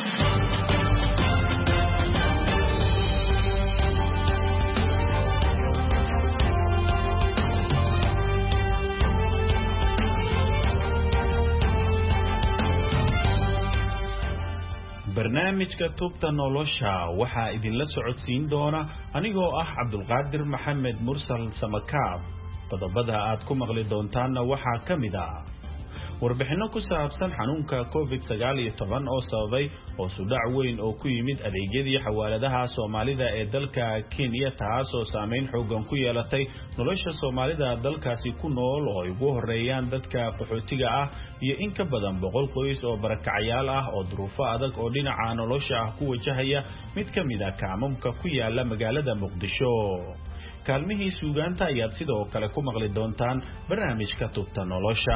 barnaamijka tubta nolosha waxaa idinla socodsiin doona anigoo ah Cabdulqaadir Maxamed Mursal Samakaab. qodobada aad ku maqli doontaanna waxaa ka mid ah warbixino ku saabsan xanuunka covid sagaal iyo toban oo sababay hoos u dhac weyn oo ku yimid adeegyadii xawaaladaha Soomaalida ee dalka Kenya taas oo saameyn xooggan ku yeelatay nolosha Soomaalida dalkaasi ku nool oo ay ugu horeeyaan dadka qaxootiga ah iyo in ka badan boqol qoys oo barakacayaal ah oo duruufo adag oo dhinaca nolosha ah ku wajahaya mid ka mid ah kaamamka ku yaala magaalada Muqdisho. kaalmihii suugaanta ayaad sidoo kale ku maqli doontaan barnaamijka tubta nolosha.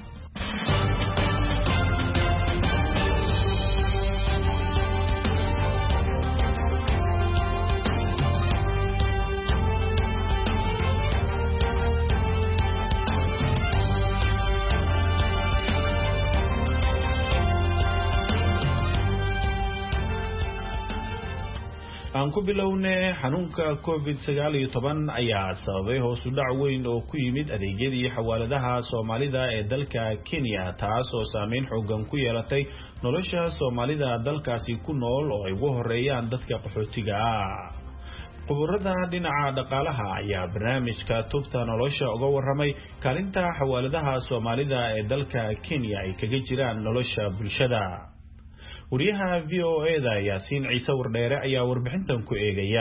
aan ku bilownay xanuunka covid sagaal iyo toban ayaa sababay hoos u dhac weyn oo ku yimid adeegyadii xawaaladaha Soomaalida ee dalka Kenya taas oo saameyn xooggan ku yeelatay nolosha Soomaalida dalkaasi ku nool oo ay ugu horeeyaan dadka qaxootiga ah. quburada dhinaca dhaqaalaha ayaa barnaamijka tubta nolosha uga warramay kaalinta xawaaladaha Soomaalida ee dalka Kenya ay kaga jiraan nolosha bulshada. wariyaha V O A da Yaasiin Ciise Wardheere ayaa warbixintan ku eegaya.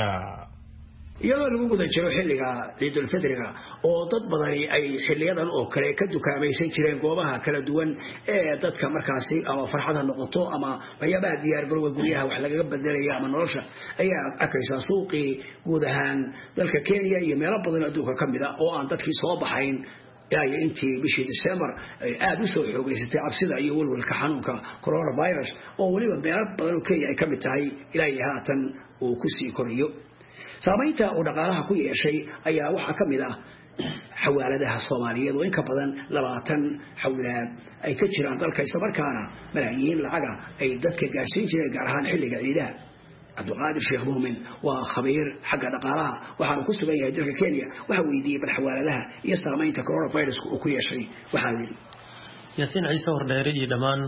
iyadoo lagu guda jiro xilliga Ciidul Fidriga oo dad badani ay xilliyadan oo kale ka dukaamaysan jireen goobaha kala duwan ee dadka markaasi ama farxada noqoto ama waxyaabaha diyaar garowga guryaha wax laga bedelayo ama nolosha ayaa arkaysa suuqii guud ahaan dalka Kenya iyo meelo badan adduunka ka mid ah oo aan dadkii soo baxayn ay intii bishii December ay aad u soo xoogaysatay cabsida iyo walwalka xanuunka coronavirus oo waliba meelo badan Kenya ay ka mid tahay ilaa haatan uu ku sii koriyo. saameynta uu dhaqaalaha ku yeeshay ayaa waxa ka mid ah xawaaladaha Soomaaliyeed oo in ka badan labaatan xawlaad ay ka jiraan dalka isla markaana malaayiin lacaga ay dadka gaarsiin jireen gaar ahaan xilliga ciidaha. Cabdulqaadir Sheekh Muumin waa khabiir xagga dhaqaalaha waxaanu ku sugan yahay dalka Kenya waxa weydiiyay bal xawaaladaha iyo saameynta coronavirus uu ku yeeshay waxa uu Yaasiin Ciise Wardheere iyo dhamaan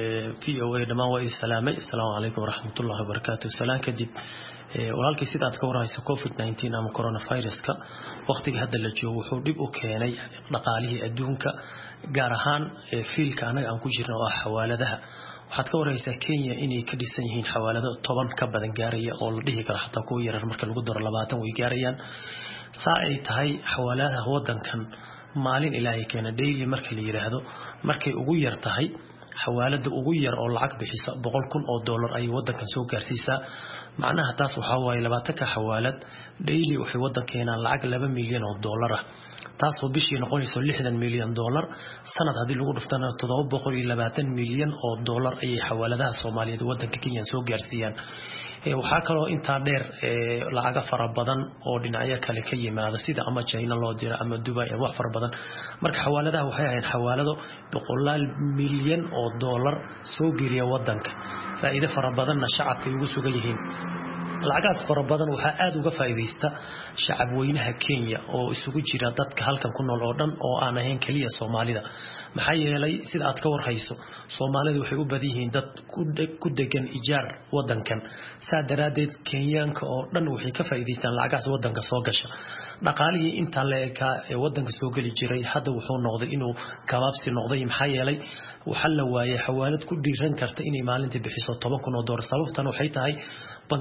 V O A dhamaan waa salaamay assalaamu calaykum waraxmatullaahi wabarakaatuh. salaan kadib walaalkii sida aad ka warayso covid nineteen ama coronavirus-ka waqtiga hadda la joogo wuxuu dib u keenay dhaqaalihii adduunka gaar ahaan fiilka anaga aan ku jirno oo xawaaladaha. waxaad ka waraysaa Kenya inay ka dhisan yihiin xawaalado toban ka badan gaaraya oo la dhihi karo xataa kuwa yaryar marka lagu daro labaatan way gaarayaan. saa ay tahay xawaaladaha wadankan maalin ilaahay keena daily marka la yiraahdo markay ugu yar tahay xawaalada ugu yar oo lacag bixisa boqol kun oo dollar ay wadankan soo gaarsiisaa. macnaha taas waxa waaye labaatan ka xawaalad daily waxay wadankeena lacag laba milyan oo dollar ah taasoo bishii noqonayso lixdan milyan dollar sanad hadii lagu dhuftana toddoba boqol iyo labaatan milyan oo dollar ay xawaaladaha Soomaaliyeed wadanka Kenya soo gaarsiiyaan. waxaa kaloo inta dheer lacag fara badan oo dhinacyo kale ka yimaada sida ama China loo diro ama Dubai ama wax fara badan. marka xawaaladaha waxay ahayn xawaalado boqolaal milyan oo dollar soo geliya wadanka faa'iido fara badanna shacabka ugu sugan yihiin. lacagaas fara badan waxa aad uga faa'iideysta shacab weynaha Kenya oo isugu jira dadka halkan ku nool oo dhan oo aan ahayn kaliya Soomaalida. maxaa yeelay sida aad ka warhayso Soomaalidu waxay u badan yihiin dad ku degan ijaar wadankan saa daraadeed Kenyaanka oo dhan waxay ka faa'iideystaan lacagaas wadanka soo gasha. dhaqaalihii inta leeka ee wadanka soo gali jiray hadda wuxuu noqday inuu kabaabsi noqday. maxaa yeelay waxa la waayay xawaalad ku dhiiran karta inay maalintii bixiso toban kun oo dollar sababtan waxay tahay bangiyadii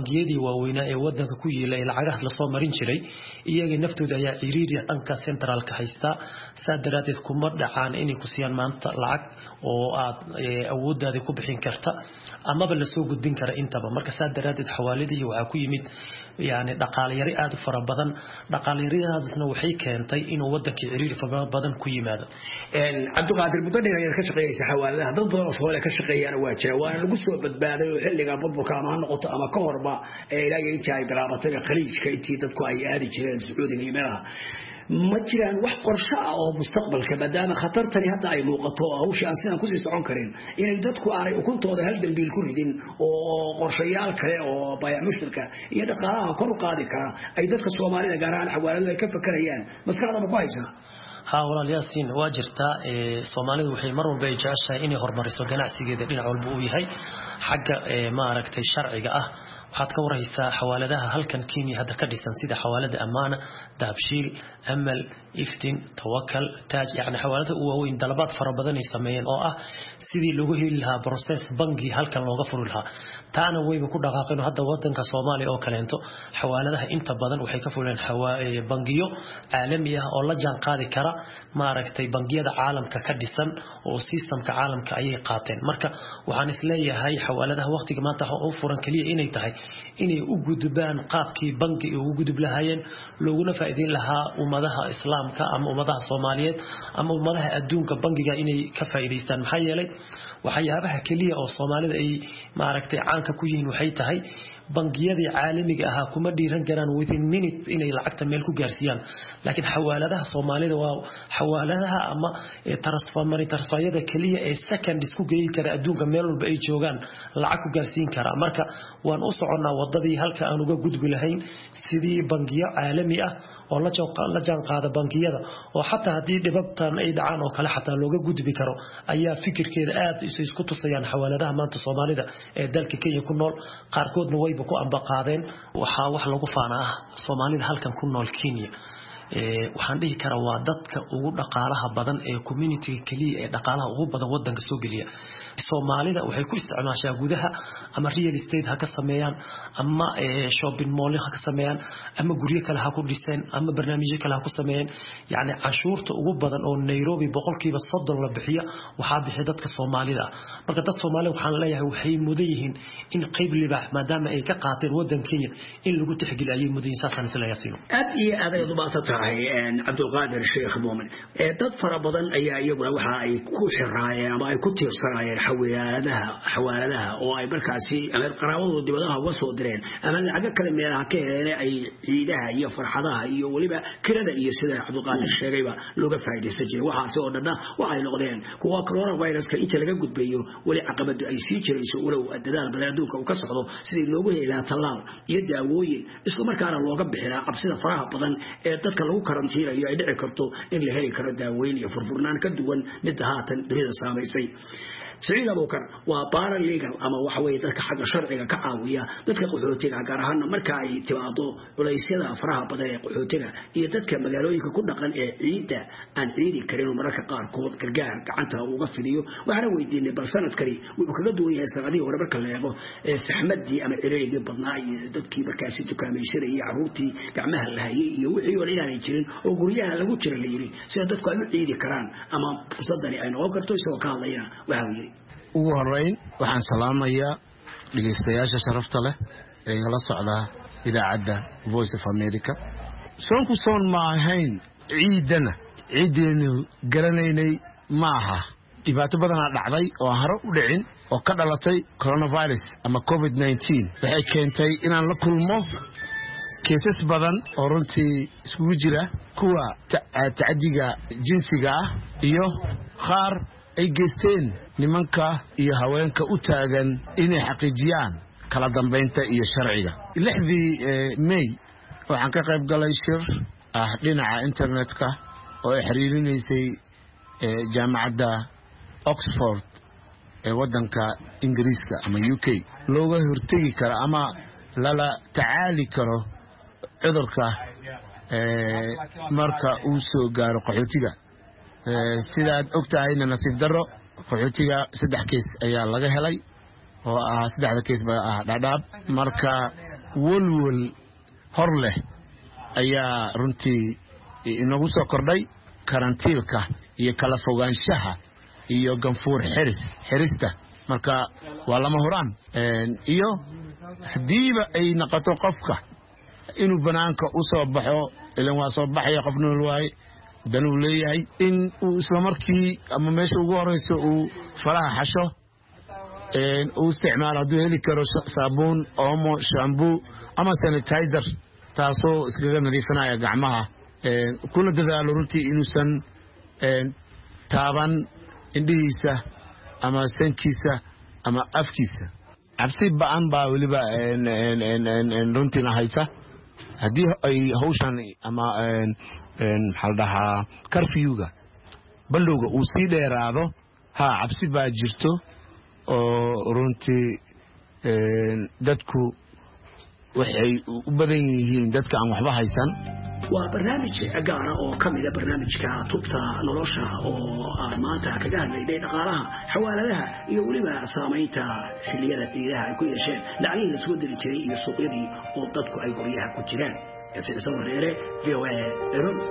waaweynaa ee wadanka ku yeela ee lacagaha la soo marin jiray iyaga naftooda ayaa ciriiri dhanka centralka haysta saadaradeed kuma dhacaan inay ku siiyaan maanta lacag oo aad awoodaada ku bixin karta amaba la soo gudbin kara intaba marka saadaradeed xawaaladii waxa ku yimid yaani dhaqaale yari aad u fara badan dhaqaale yariyadaasna waxay keentay inuu wadanka ciriiri fara badan ku yimaado een Cabdiqaadir Mudane ayaa ka shaqeeyay xawaaladaha dad badan oo Soomaaliya ka shaqeeyaan waa jira waana lagu soo badbaaday xilliga burburka ama noqoto ama ka horba ee ilaahay intii ay bilaabatay khaliijka intii dadku ay aadi jireen Sacuudiga iyo meelaha ma jiraan wax qorshe ah oo mustaqbalka maadaama khatartani hadda ay muuqato hawsha aan sidaan ku sii socon karin inay dadku aanay ukuntooda hal dambiil ku ridin oo qorshayaal kale oo baayac mushtarka iyo dhaqaalaha kor u qaadi kara ay dadka Soomaalida gaar ahaan xawaaladaha ka fakarayaan maskaxda ma ku haysan ها walaal yaasiin waa jirta ee Soomaalidu waxay mar walba jeceshahay inay horumariso ganacsigeeda dhinac walba uu yahay xagga ma aragtay sharciga ah waxaad ka waraysaa xawaaladaha halkan Kenya hadda ka dhisan sida xawaalada Amaana Daabshiil Amal Iftin Tawakkal Taaj yani xawaalada u waaweyn dalabaad fara badan ay sameeyeen oo ah sidii lagu heli lahaa process bangi halkan looga furi lahaa taana wayba ku dhaqaaqeen hadda wadanka Soomaaliya oo kaleento xawaaladaha inta badan waxay ka fuleen xawaa bangiyo caalami ah oo la jaan qaadi kara ma aragtay bangiyada caalamka ka dhisan oo systemka caalamka ayay qaateen marka waxaan isleeyahay xawaaladaha waqtiga maanta oo furan kaliya inay tahay inay u gudbaan qaabkii bangi ay ugu gudub lahaayeen looguna faa'iideyn lahaa ummadaha islaamka ama ummadaha Soomaaliyeed ama ummadaha adduunka bangiga inay ka faa'iideystaan maxay yeelay waxyaabaha kaliya oo Soomaalida ay ma aragtay caanka ku yihiin waxay tahay bangiyada caalamiga ah kuma dhiiran karaan within minutes inay lacagta meel ku gaarsiiyaan laakiin xawaaladaha Soomaalida waa xawaaladaha ama transfer transferyada kaliya ee second isku geeyay kara adduunka meel walba ay joogaan lacag ku gaarsiin kara marka waan u soconaa wadadii halka aan uga gudbi lahayn sidii bangiyo caalami ah oo la jooqan la jaan qaada bangiyada oo xataa hadii dhibabtan ay dhacaan oo kale xataa looga gudbi karo ayaa fikirkeeda aad isku tusayaan xawaaladaha maanta Soomaalida ee dalka Kenya ku nool qaarkoodna way ku amba qaadeen waxa wax lagu faanaa Soomaalida halkan ku nool Kenya ee waxaan dhihi karaa waa dadka ugu dhaqaalaha badan ee community kaliya ee dhaqaalaha ugu badan wadanka soo geliya Soomaalida waxay ku isticmaashaa gudaha ama real estate ha ka sameeyaan ama shopping mall ha ka sameeyaan ama guryo kale ha ku dhiseen ama barnaamijyo kale ha ku sameeyaan yaani cashuurta ugu badan oo Nairobi boqolkiiba soddon la bixiyo waxa bixiya dadka Soomaalida marka dad Soomaali waxaan leeyahay waxay mudan yihiin in qayb libaax maadaama ay ka qaateen wadanka Kenya in lagu tixgeliyo mudan saasan isla yaasiin aad iyo aad ay dubaasatahay een Cabdulqaadir Sheekh Muumin ee dad fara badan ayaa iyaguna waxa ay ku xiraayeen ama ay ku tiirsanayeen xawaaladaha xawaaladaha oo ay markaasi ama qaraabadu dibadaha uga soo direen ama lacag kale meelaha ka heleen ay ciidaha iyo farxadaha iyo waliba kirada iyo sida Cabdulqaadir sheegayba looga faa'iideysan jiray waxaas oo dhanna waxay noqdeen kuwa coronavirus-ka inta laga gudbayo wali caqabadu ay sii jirayso walow dadaal badan adduunka uu ka socdo sidii loogu helaa talaal iyo daawooyin isla markaana looga bixinaa cabsida faraha badan ee dadka lagu karantiinayo ay dhici karto in la heli karo daawooyin iyo furfurnaan ka duwan mid haatan dunida saameysay سعيد أبو بكر وبارا ليجل أما وحوي ذلك حق الشرعي كعاوية ذلك قحوتنا قارهنا مركعي تواضع ولا يصير أفراح بدأ قحوتنا يذكر مجالوي كنا قن عيدة عن عيد كريم مركع قار كود كرجال عنتها وقفليو وأنا ويدين برسنة كري وكذا يا سعدي ورا بركة الله يبغى استحمد دي أما إريد بطناي ذكي بركاسي تكامل شرعي عروتي كعمها الهاي يوحي ولا يعني يجرين وقوليها لو تجري اللي سيدك قالوا عيد كران أما صدقني أنا وقرتوا سوى كان لينا وهاوي ugu horeyn waxaan salaamayaa dhageystayaasha sharafta leh ee la socda idaacadda Voice of America soonku soon ma ahayn ciidana ciideenu garanaynay maaha dhibaato badan dhacday oo hore u dhicin oo ka dhalatay coronavirus ama covid nineteen waxay keentay inaan la kulmo keesas badan oo runtii isku jira kuwa taadiga jinsiga iyo qaar ay geysteen nimanka iyo haweenka u taagan inay xaqiijiyaan kala dambeynta iyo sharciga lixdii May waxaan ka qayb galay shir ah dhinaca internetka oo ay xiriirinaysay jaamacadda Oxford ee wadanka Ingiriiska ama U K looga hortagi karo ama lala tacaali karo cudurka marka uu soo gaaro qaxootiga sidaad ogtahayna nasiib daro qaxootiga saddex kees ayaa laga helay oo ah saddexda kees ba ah dhadhaab marka walwal hor leh ayaa runtii inagu soo kordhay karantiilka iyo kala fogaanshaha iyo ganfuur xiris xirista marka waa lama huraan iyo hadiiba ay noqoto qofka inuu banaanka u soo baxo ilan waa soo baxaya qof nool waaye danuu leeyahay in uu isla markii ama meesha ugu horeyso uu faraha xasho uu isticmaalo hadduu heli karo saabuun omo shaambuu ama sanitizer taasoo iskaga nadiifinaya gacmaha kuna dadaalo runtii inuusan taaban indhihiisa ama sankiisa ama afkiisa cabsi ba'an baa weliba runtiina haysa haddii ay hawshan ama maxaa la dhahaa karfiyuga bandowga uu sii dheeraado ha cabsi baa jirto oo runtii dadku waxay u badan yihiin dadka aan waxba haysan waa barnaamij gaara oo ka mid ah barnaamijka tubta nolosha oo aan maanta kaga hadlaynay dhaqaalaha xawaaladaha iyo weliba saamaynta xilliyada ciidaha ay ku yeesheen lacagihii la soo diri jiray iyo suuqyadii oo dadku ay guryaha ku jiraan sida soo reere v o a Nairobi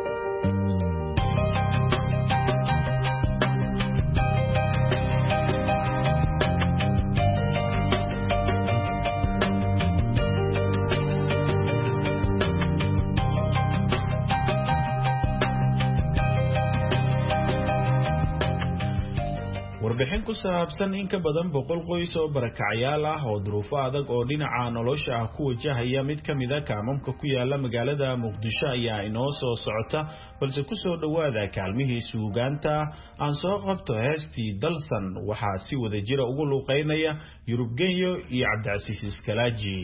warbixin ku saabsan in ka badan boqol qoys oo barakacayaal ah oo duruufo adag oo dhinaca nolosha ah ku wajahaya mid ka mid ah kaamamka ku yaala magaalada Muqdisho ayaa inoo soo socota balse ku soo dhawaada kaalmihii suugaanta aan soo qabto heestii dalsan waxaa si wada jira ugu luuqeynaya Yurub Genyo iyo Cabdicasiis Iskalaaji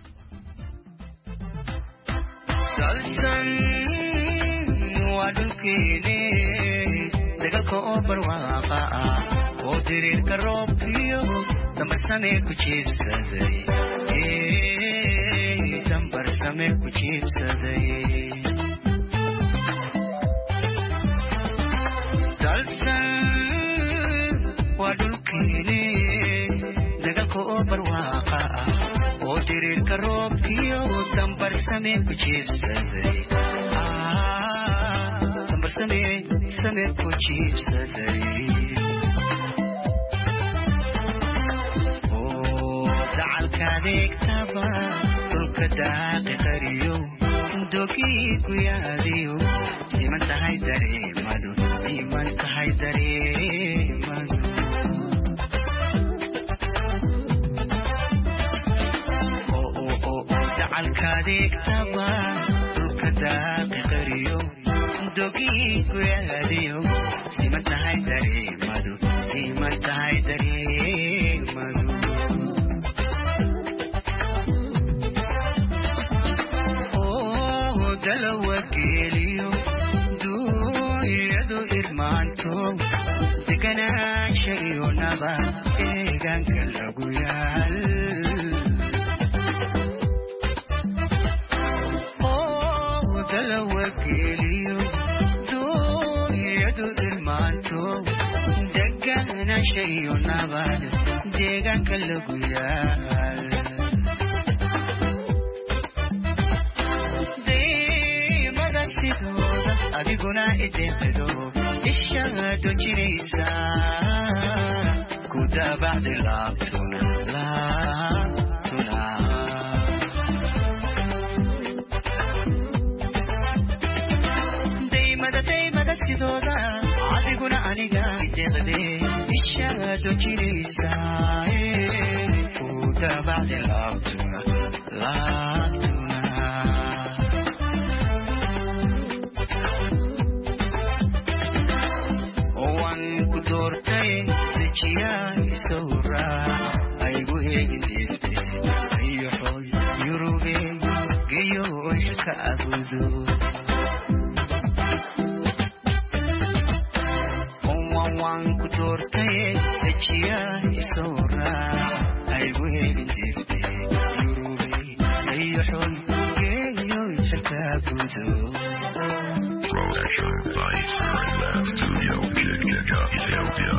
dalsan waa dhulkeene dagaalka oo barwaaqa ah oo diriirka roobkiyo dambarsame ku jiibsaday dambarsame ku jiibsaday dalsan waa dhulkeene dagaalka oo barwaaqa ah oo diriirka roobkiyo dambarsame ku jiibsaday dambarsame same ku jiibsaday kadeegtaba dhulka daaqi qariyo dogii ku yaadiyo siman tahay dareemadu siman tahay dareemadu dacalkadeegtaba dhulka daaqi qariyo dogii ku yaadiyo siman tahay dareemadu siman tahay dareemadu dalawageliyo duuyadu irmaanto deganaansha iyo nabad deegaanka lagu yaal dalawageliyo duuyadu irmaanto deganaansha iyo nabad deegaanka lagu yaal adiguna ideeqdo ishaado jiraysa ku daabacdi laabtuna laabtuna daymada daymada sidooda adiguna aniga ideeqde ishaado jiraysa ku daabacdi laabtuna laabtuna sawra aygu heegin deefte ayo xoy yurube geyo ka abudo on wan ku dortay ejiya sawra aygu heegin deefte yurube ayo xoy geyo ka abudo Production by Starlight Studio, Jakarta, Ethiopia.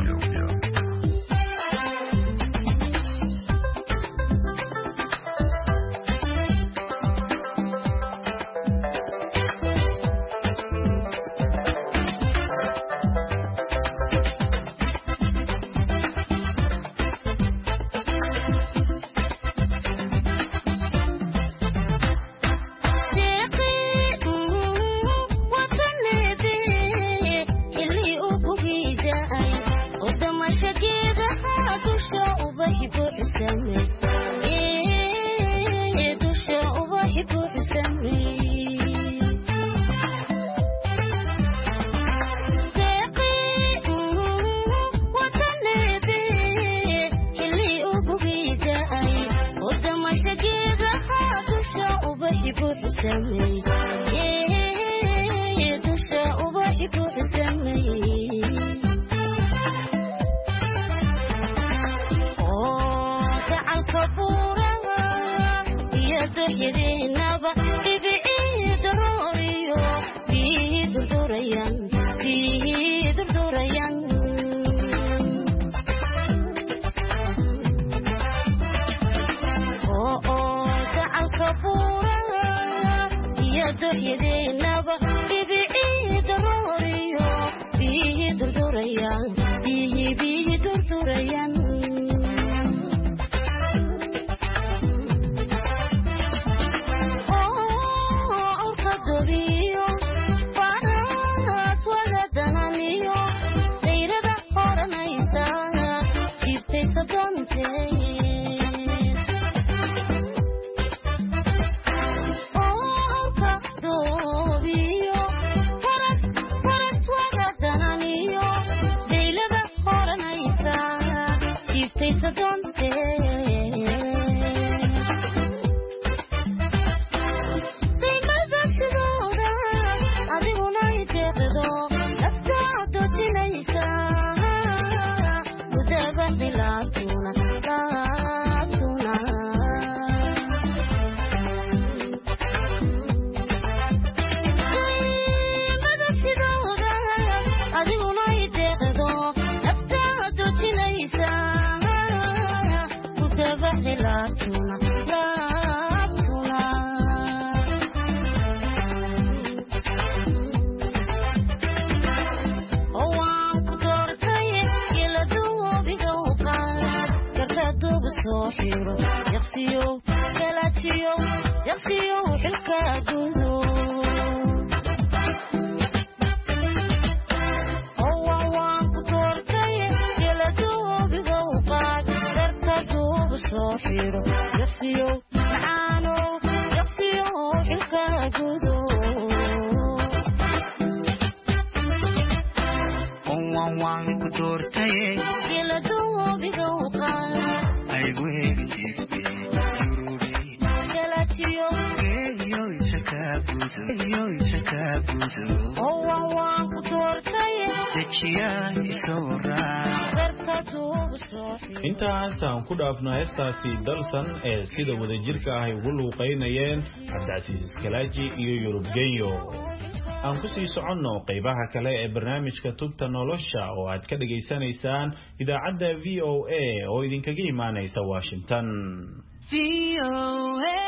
intaas aan ku dhaafno heestaasi dalsan ee sida wadajirka ah ay ugu luuqaynayeen Cabdicasiis Iskalaaji iyo Yurub Genyo. aan ku sii soconno qaybaha kale ee barnaamijka Tubta Nolosha oo aad ka dhageysanaysaan idaacadda V O A oo idinkaga imaanaysa Washington. V O A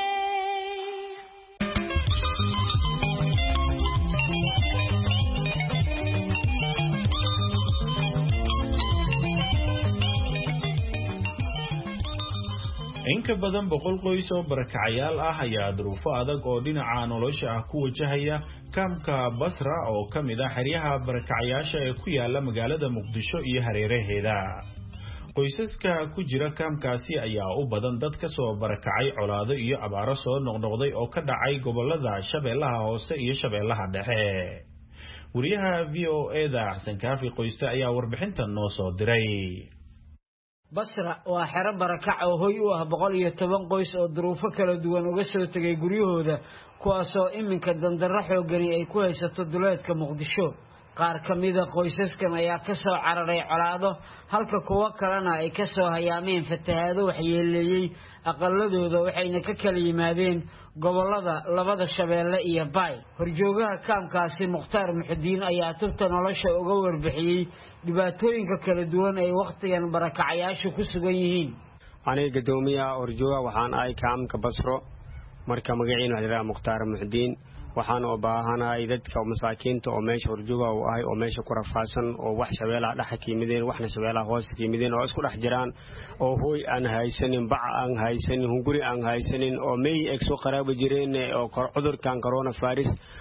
in ka badan boqol qoys oo barakacayaal ah ayaa duruufo adag oo dhinaca nolosha ah ku wajahaya kaamka Basra oo ka mid ah xeryaha barakacayaasha ee ku yaala magaalada Muqdisho iyo hareeraheeda. qoysaska ku jira kaamkaasi ayaa u badan dad ka soo barakacay colaado iyo abaaro soo noqnoqday oo ka dhacay gobolada Shabeellaha Hoose iyo Shabeellaha Dhexe. wariyaha V O A da Xasan Kaafi Qoyste ayaa warbixintan noo soo diray. Basra waa xero barakac oo hoy u ah boqol iyo toban qoys oo duruufo kala duwan uga soo tagay guryahooda kuwaas oo iminka dandarro xoogani ay ku haysato duleedka Muqdisho. qaar kamida qoysaskan ayaa ka soo cararay colaado halka kuwa kalena ay ka soo hayaameen fatahaado waxyeeleeyay aqaladooda waxayna ka kala yimaadeen gobolada labada Shabeelle iyo Bay. horjoogaha kaamkaasi Mukhtaar Muxdiin ayaa Tubta Nolosha uga warbixiyay dhibaatooyinka kala duwan ay waqtigan barakacayaashu ku sugan yihiin. aniga gadoomiyaha horjooga waxaan ahay kaamka Basro marka magaciina waa Mukhtaar Muxdiin waxaan u baahanahay dadka masaakiinta oo meesha horjooga u ahay oo meesha ku rafaasan oo wax Shabeellaha Dhexe ka yimideen waxna Shabeellaha Hoose ka yimideen oo isku dhex jiraan oo hooy aan haysanin bac aan haysanin hunguri aan haysanin oo meey ay soo qaraabo jireen oo cudurkan coronavirus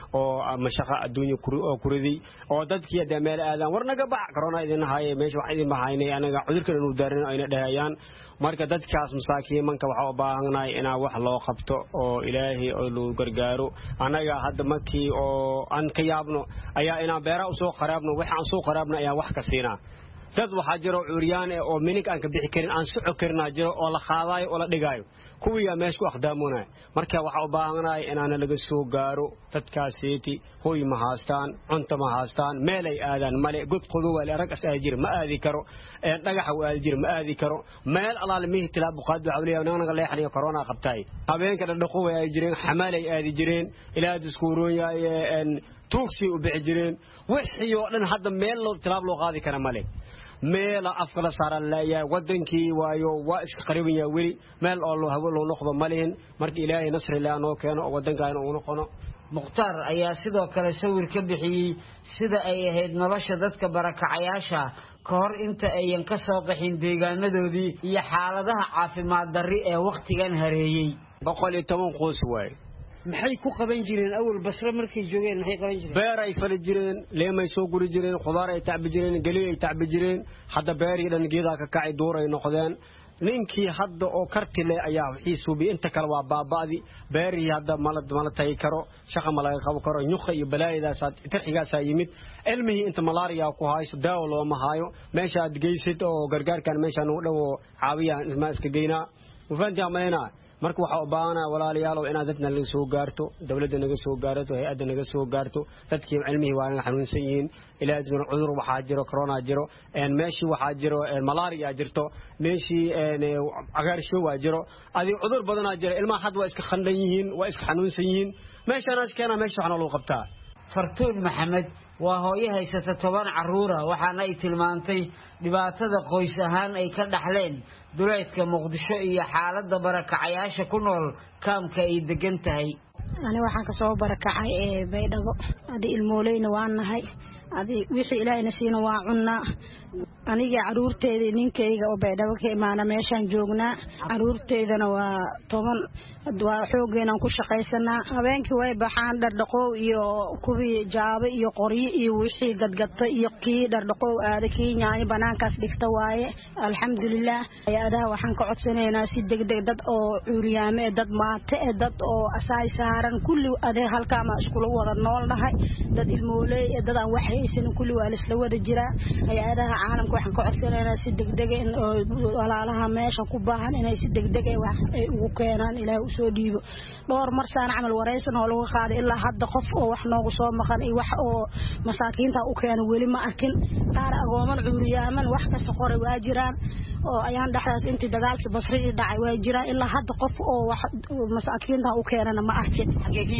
oo mashaqa adduunyo kuriday oo dadkii hadda meel aadan war naga bax corona idin haye meesha wax idin bahaynay anaga cudurkan inuu daarin ayna dhahayaan marka dadkaas masaakiimanka waxa u baahanahay inaa wax loo qabto oo ilaahay oo loo gargaaro anaga hadda markii oo aan ka yaabno ayaa inaan beera u soo qaraabno waxa aan soo qaraabno ayaa wax ka siinaa dad waxa jiro cuuriyaan oo minig aan ka bixi karin aan soo karina jiro oo la qaadayo oo la dhigayo kuwiya meesha ku aqdaamoonay marka waxa u baahanahay inaan laga soo gaaro dadkaasiti hooy ma haastaan cunto ma haastaan meel ay aadaan male god qodob wala rag as ay jir ma aadi karo ee dhagaxa waa jir ma aadi karo meel alaal mi tilaab qaad xawliya naga leexaniyo corona qabtay habeenka dhaqo way ay jireen xamaal ay aadi jireen ilaa iskuuroon yaayeen tuugsi u bixi jireen wixii oo dhan hadda meel loo tilaab loo qaadi kara male meel afkala saaran leeyahay wadankii waayo waa iska qaribin yaa weli meel oo loo hawo loo noqdo malihin markii ilaahay nasri laa noo keeno oo wadankaana uu noqono muqtaar ayaa sidoo kale sawir ka bixiyay sida ay ahayd nolosha dadka barakacayaasha ka hor inta ayan ka soo qaxin deegaanadoodii iyo xaaladaha caafimaad darri ee waqtigan hareeyay boqol iyo toban qoys waay maxay ku qaban jireen awal basra markay joogeen maxay qaban jireen beer ay fali jireen leemay soo guri jireen khudaar ay tacbi jireen galey ay tacbi jireen hadda beerii dhan geedaa ka kacay door ay noqdeen ninkii hadda oo karti leh ayaa xiisu bi inta kale waa baabadi beerii hadda malad malatay karo shaqa malaga qabo karo nyuqa iyo balaayadaas tarxigaas ay yimid ilmihi inta malaria ku hayso daawo loo ma hayo meesha aad geysid oo gargaarkan meesha uu dhawo caawiyaan isma iska geynaa wafaanti amayna marka waxa u baahanaa walaalayaal inaad dadna la soo gaarto dawladda naga soo gaarto hay'adda naga soo gaarto dadkii cilmihi waa inaga xanuunsan yihiin ilaa isma cudur waxa jiro corona jiro een meeshii waxa jiro malaria jirto meeshii een agaarsho waa jiro adi cudur badan jiro ilmaha had waa iska khandan yihiin waa iska xanuunsan yihiin meeshana iskana meesha waxna loo qabtaa fartuun maxamed waa hooyo haysata toban caruur ah waxaana ay tilmaantay dhibaatada qoys ahaan ay ka dhaxleen duleedka Muqdisho iyo xaaladda barakacayaasha ku nool kaamka ay degan tahay ani waxaan ka soo barakacay ee Baydhabo adi ilmooleyna waan nahay adi wixii ilaahayna siina waa cunaa aniga caruurteedii ninkayga oo Baydhabo ka imaana meeshan joognaa caruurteedana waa toban waa xoogeena ku shaqaysanaa habeenkii way baxaan dhardhaqow iyo kubi jaaba iyo qoriyo iyo wixii gadgadta iyo kii dhardhaqow aada Kenya ay banaankaas dhigta waaye alxamdulillah ayada waxaan ka codsanaynaa si degdeg dad oo cuuriyaame dad maate dad oo asaay saaran kulli aday halka ma isku wada nool nahay dad ilmooley dad aan wax haysan kulli waa isla wada jira ayada caalamka waxaan ka codsanaynaa si degdeg in walaalaha meesha ku baahan inay si degdeg ah wax ay ugu keenaan ilaahay u soo dhiibo dhowr mar saan amal wareysan oo lagu qaaday ilaa hadda qof oo wax noogu soo maqan iyo wax oo masaakiinta u keenay weli ma arkin qaar agooman cuuriyaaman wax kasta qoray waa jiraan oo ayaan dhaxdaas intii dagaalkii Basra ii dhacay waa jiraan ilaa hadda qof oo wax masaakiinta u keenana ma arkin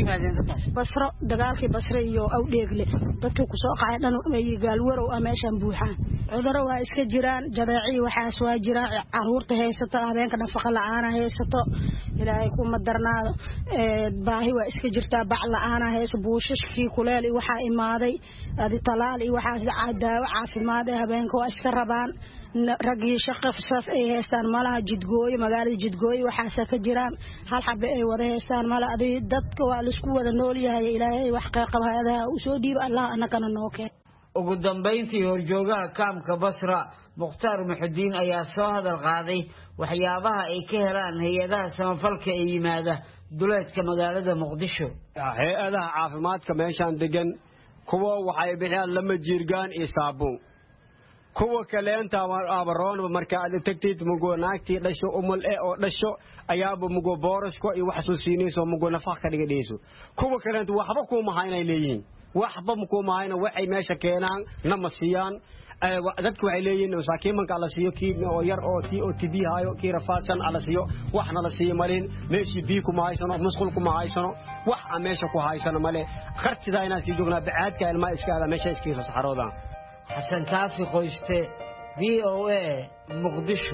Basra dagaalkii Basra iyo awdheegle dadku ku soo qaay dhan ay gaalwarow ameeshan buuxaan cudurro waa iska jiraan jadeeci waxaas waa jiraan caruurta haysato habeenka nafaqa la'aan haysato ilaahay ku madarnaado ee baahi waa iska jirtaa bac la'aan hayso buushashkii kuleel iyo waxa imaaday adi talaal iyo waxaas daawo caafimaad ee habeenka waa iska rabaan ragii shaqo fasaas ay haystaan malaha jidgooy magaalada jidgooy waxaas ka jiraan hal xabbe ay wada haystaan mala adi dadka waa la isku wada nool yahay ilaahay wax qeybqabaada u soo dhiib Allah anagana noo keen ugu dambeyntii horjoogaha kaamka Basra Muqtaar Muxudiin ayaa soo hadal qaaday waxyaabaha ay ka helaan hay'adaha samafalka ee yimaada duleedka magaalada Muqdisho hay'adaha caafimaadka meeshan degan kuwa waxay bixiyaan lama jiirgaan iyo saabuun kuwa kale inta abaroon marka aad tagtid mugo naagti dhasho umul ee oo dhasho ayaaba mugo boorashko iyo wax soo siinayso mugo nafaq ka dhigayso kuwa kale inta waxba ku ma haynay leeyihiin waxba ku ma hayna waxay meesha keenaan nama siiyaan dadku waxay leeyihiin masaakiinka ala siiyo kii oo yar oo tii oo tibi hayo kii rafaadsan ala siiyo waxna la siiyo malin meeshii bii ku ma haysano musqul ku ma haysano wax aan meesha ku haysano male qartida inaad si joognaa bacaadka ilma iska ala meesha iska soo saxaroodan حسن كافي قويسته في او اي مقدشو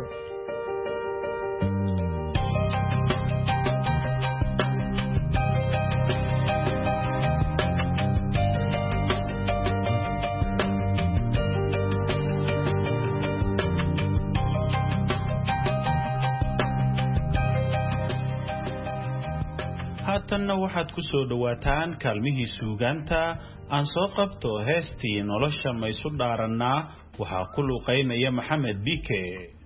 haatanna waxaad ku soo dhawaataan kaalmihii suugaanta aan soo qabto heestii nolosha ma isu dhaarannaa waxaa ku luuqaynaya maxamed bike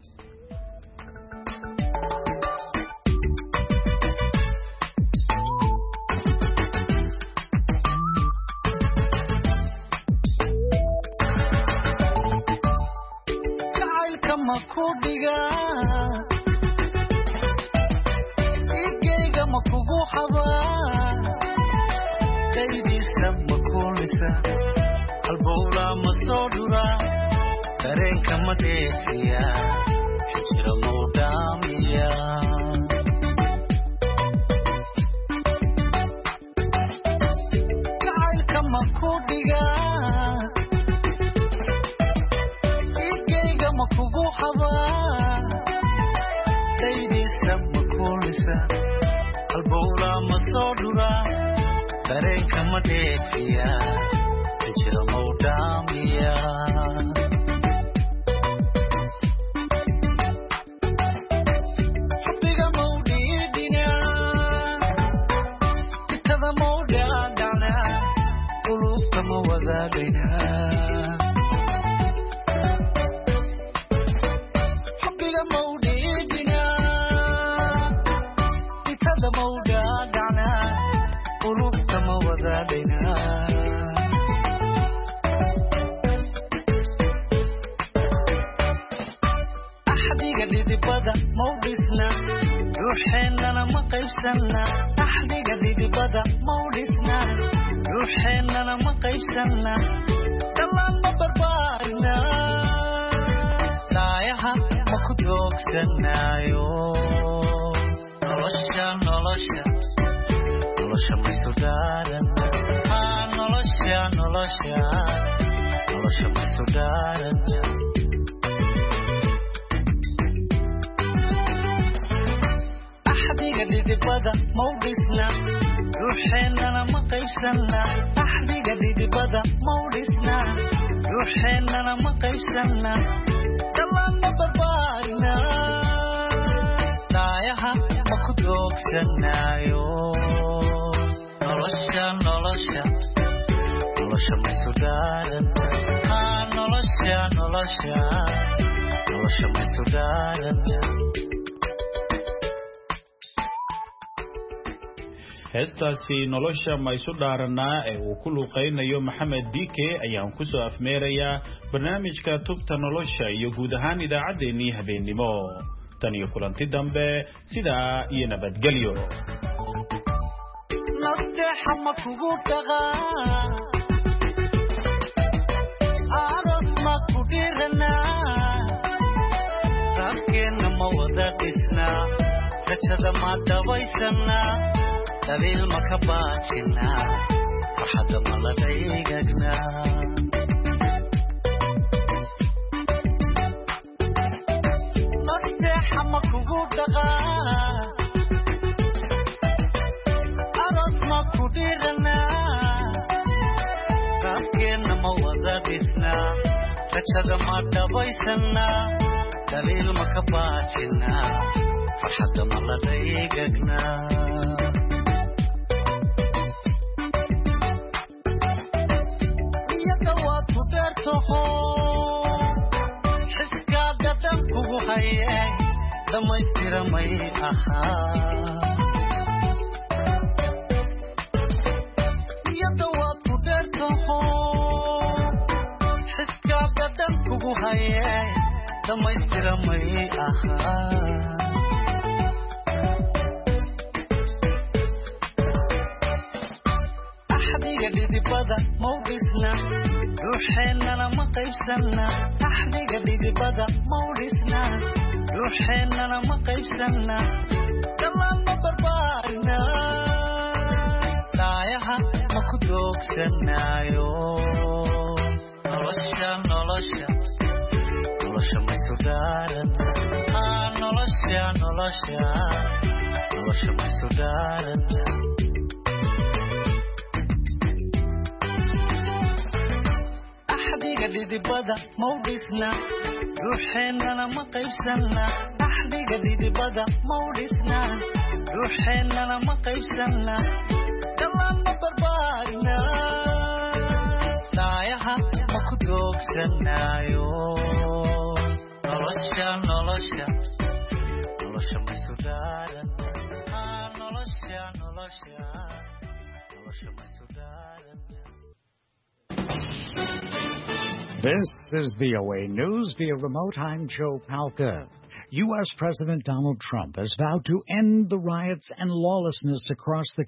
heestaasi nolosha ma isu dhaarannaa ee uu ku luuqaynayo maxamed bike ayaan ku soo afmeerayaa barnaamijka tubta nolosha iyo guud ahaan idaacaddeenii habeennimo tan iyo kulanti dambe sidaa iyo nabadgelyo nasteexa ma kugu dhaqaa aroos ma ku dhiranaa raaskeenna ma wada dhisnaa rajada ma dhabaysanaa dabiil ma ka baajinaa farxadda ma la dhaygagnaa nasteexa ma kugu dhaqaa aroos ma ku dhiranaa raaskeenna ma wada dhisnaa rajada ma dhabaysanaa dabiil ma ka baajinaa farxadda ma la dhaygagnaa xiskaa dhadhan kugu haye dhammaystira may ahaa iyada waad ku dheertaho xiskaa dhadhan kugu haye dhammaystira may ahaa axdiga dhidibada mau dhisna ruuxeennana ma qaybsanna axdiga dhidibada mau dhisna ruuxeennana ma qaybsanna dhammaan ma barbaarina daayaha ma ku doogsanaayo nolosha nolosha nolosha ma isu dhaarana nolosha nolosha nolosha ma isu dhaarana dhidibada mau dhisna ruuxeennana ma qaybsanna axdiga dhidibada mau dhisna ruuxeennana ma qaybsanna dhallaanma barbaarina daayaha ma ku doogsanaayo nolosha nolosha nolosha maysu dhaaran nolosha nolosha nolosha maysu dhaaran. This is V O A News via remote. I'm Joe Palca. U S President Donald Trump has vowed to end the riots and lawlessness across the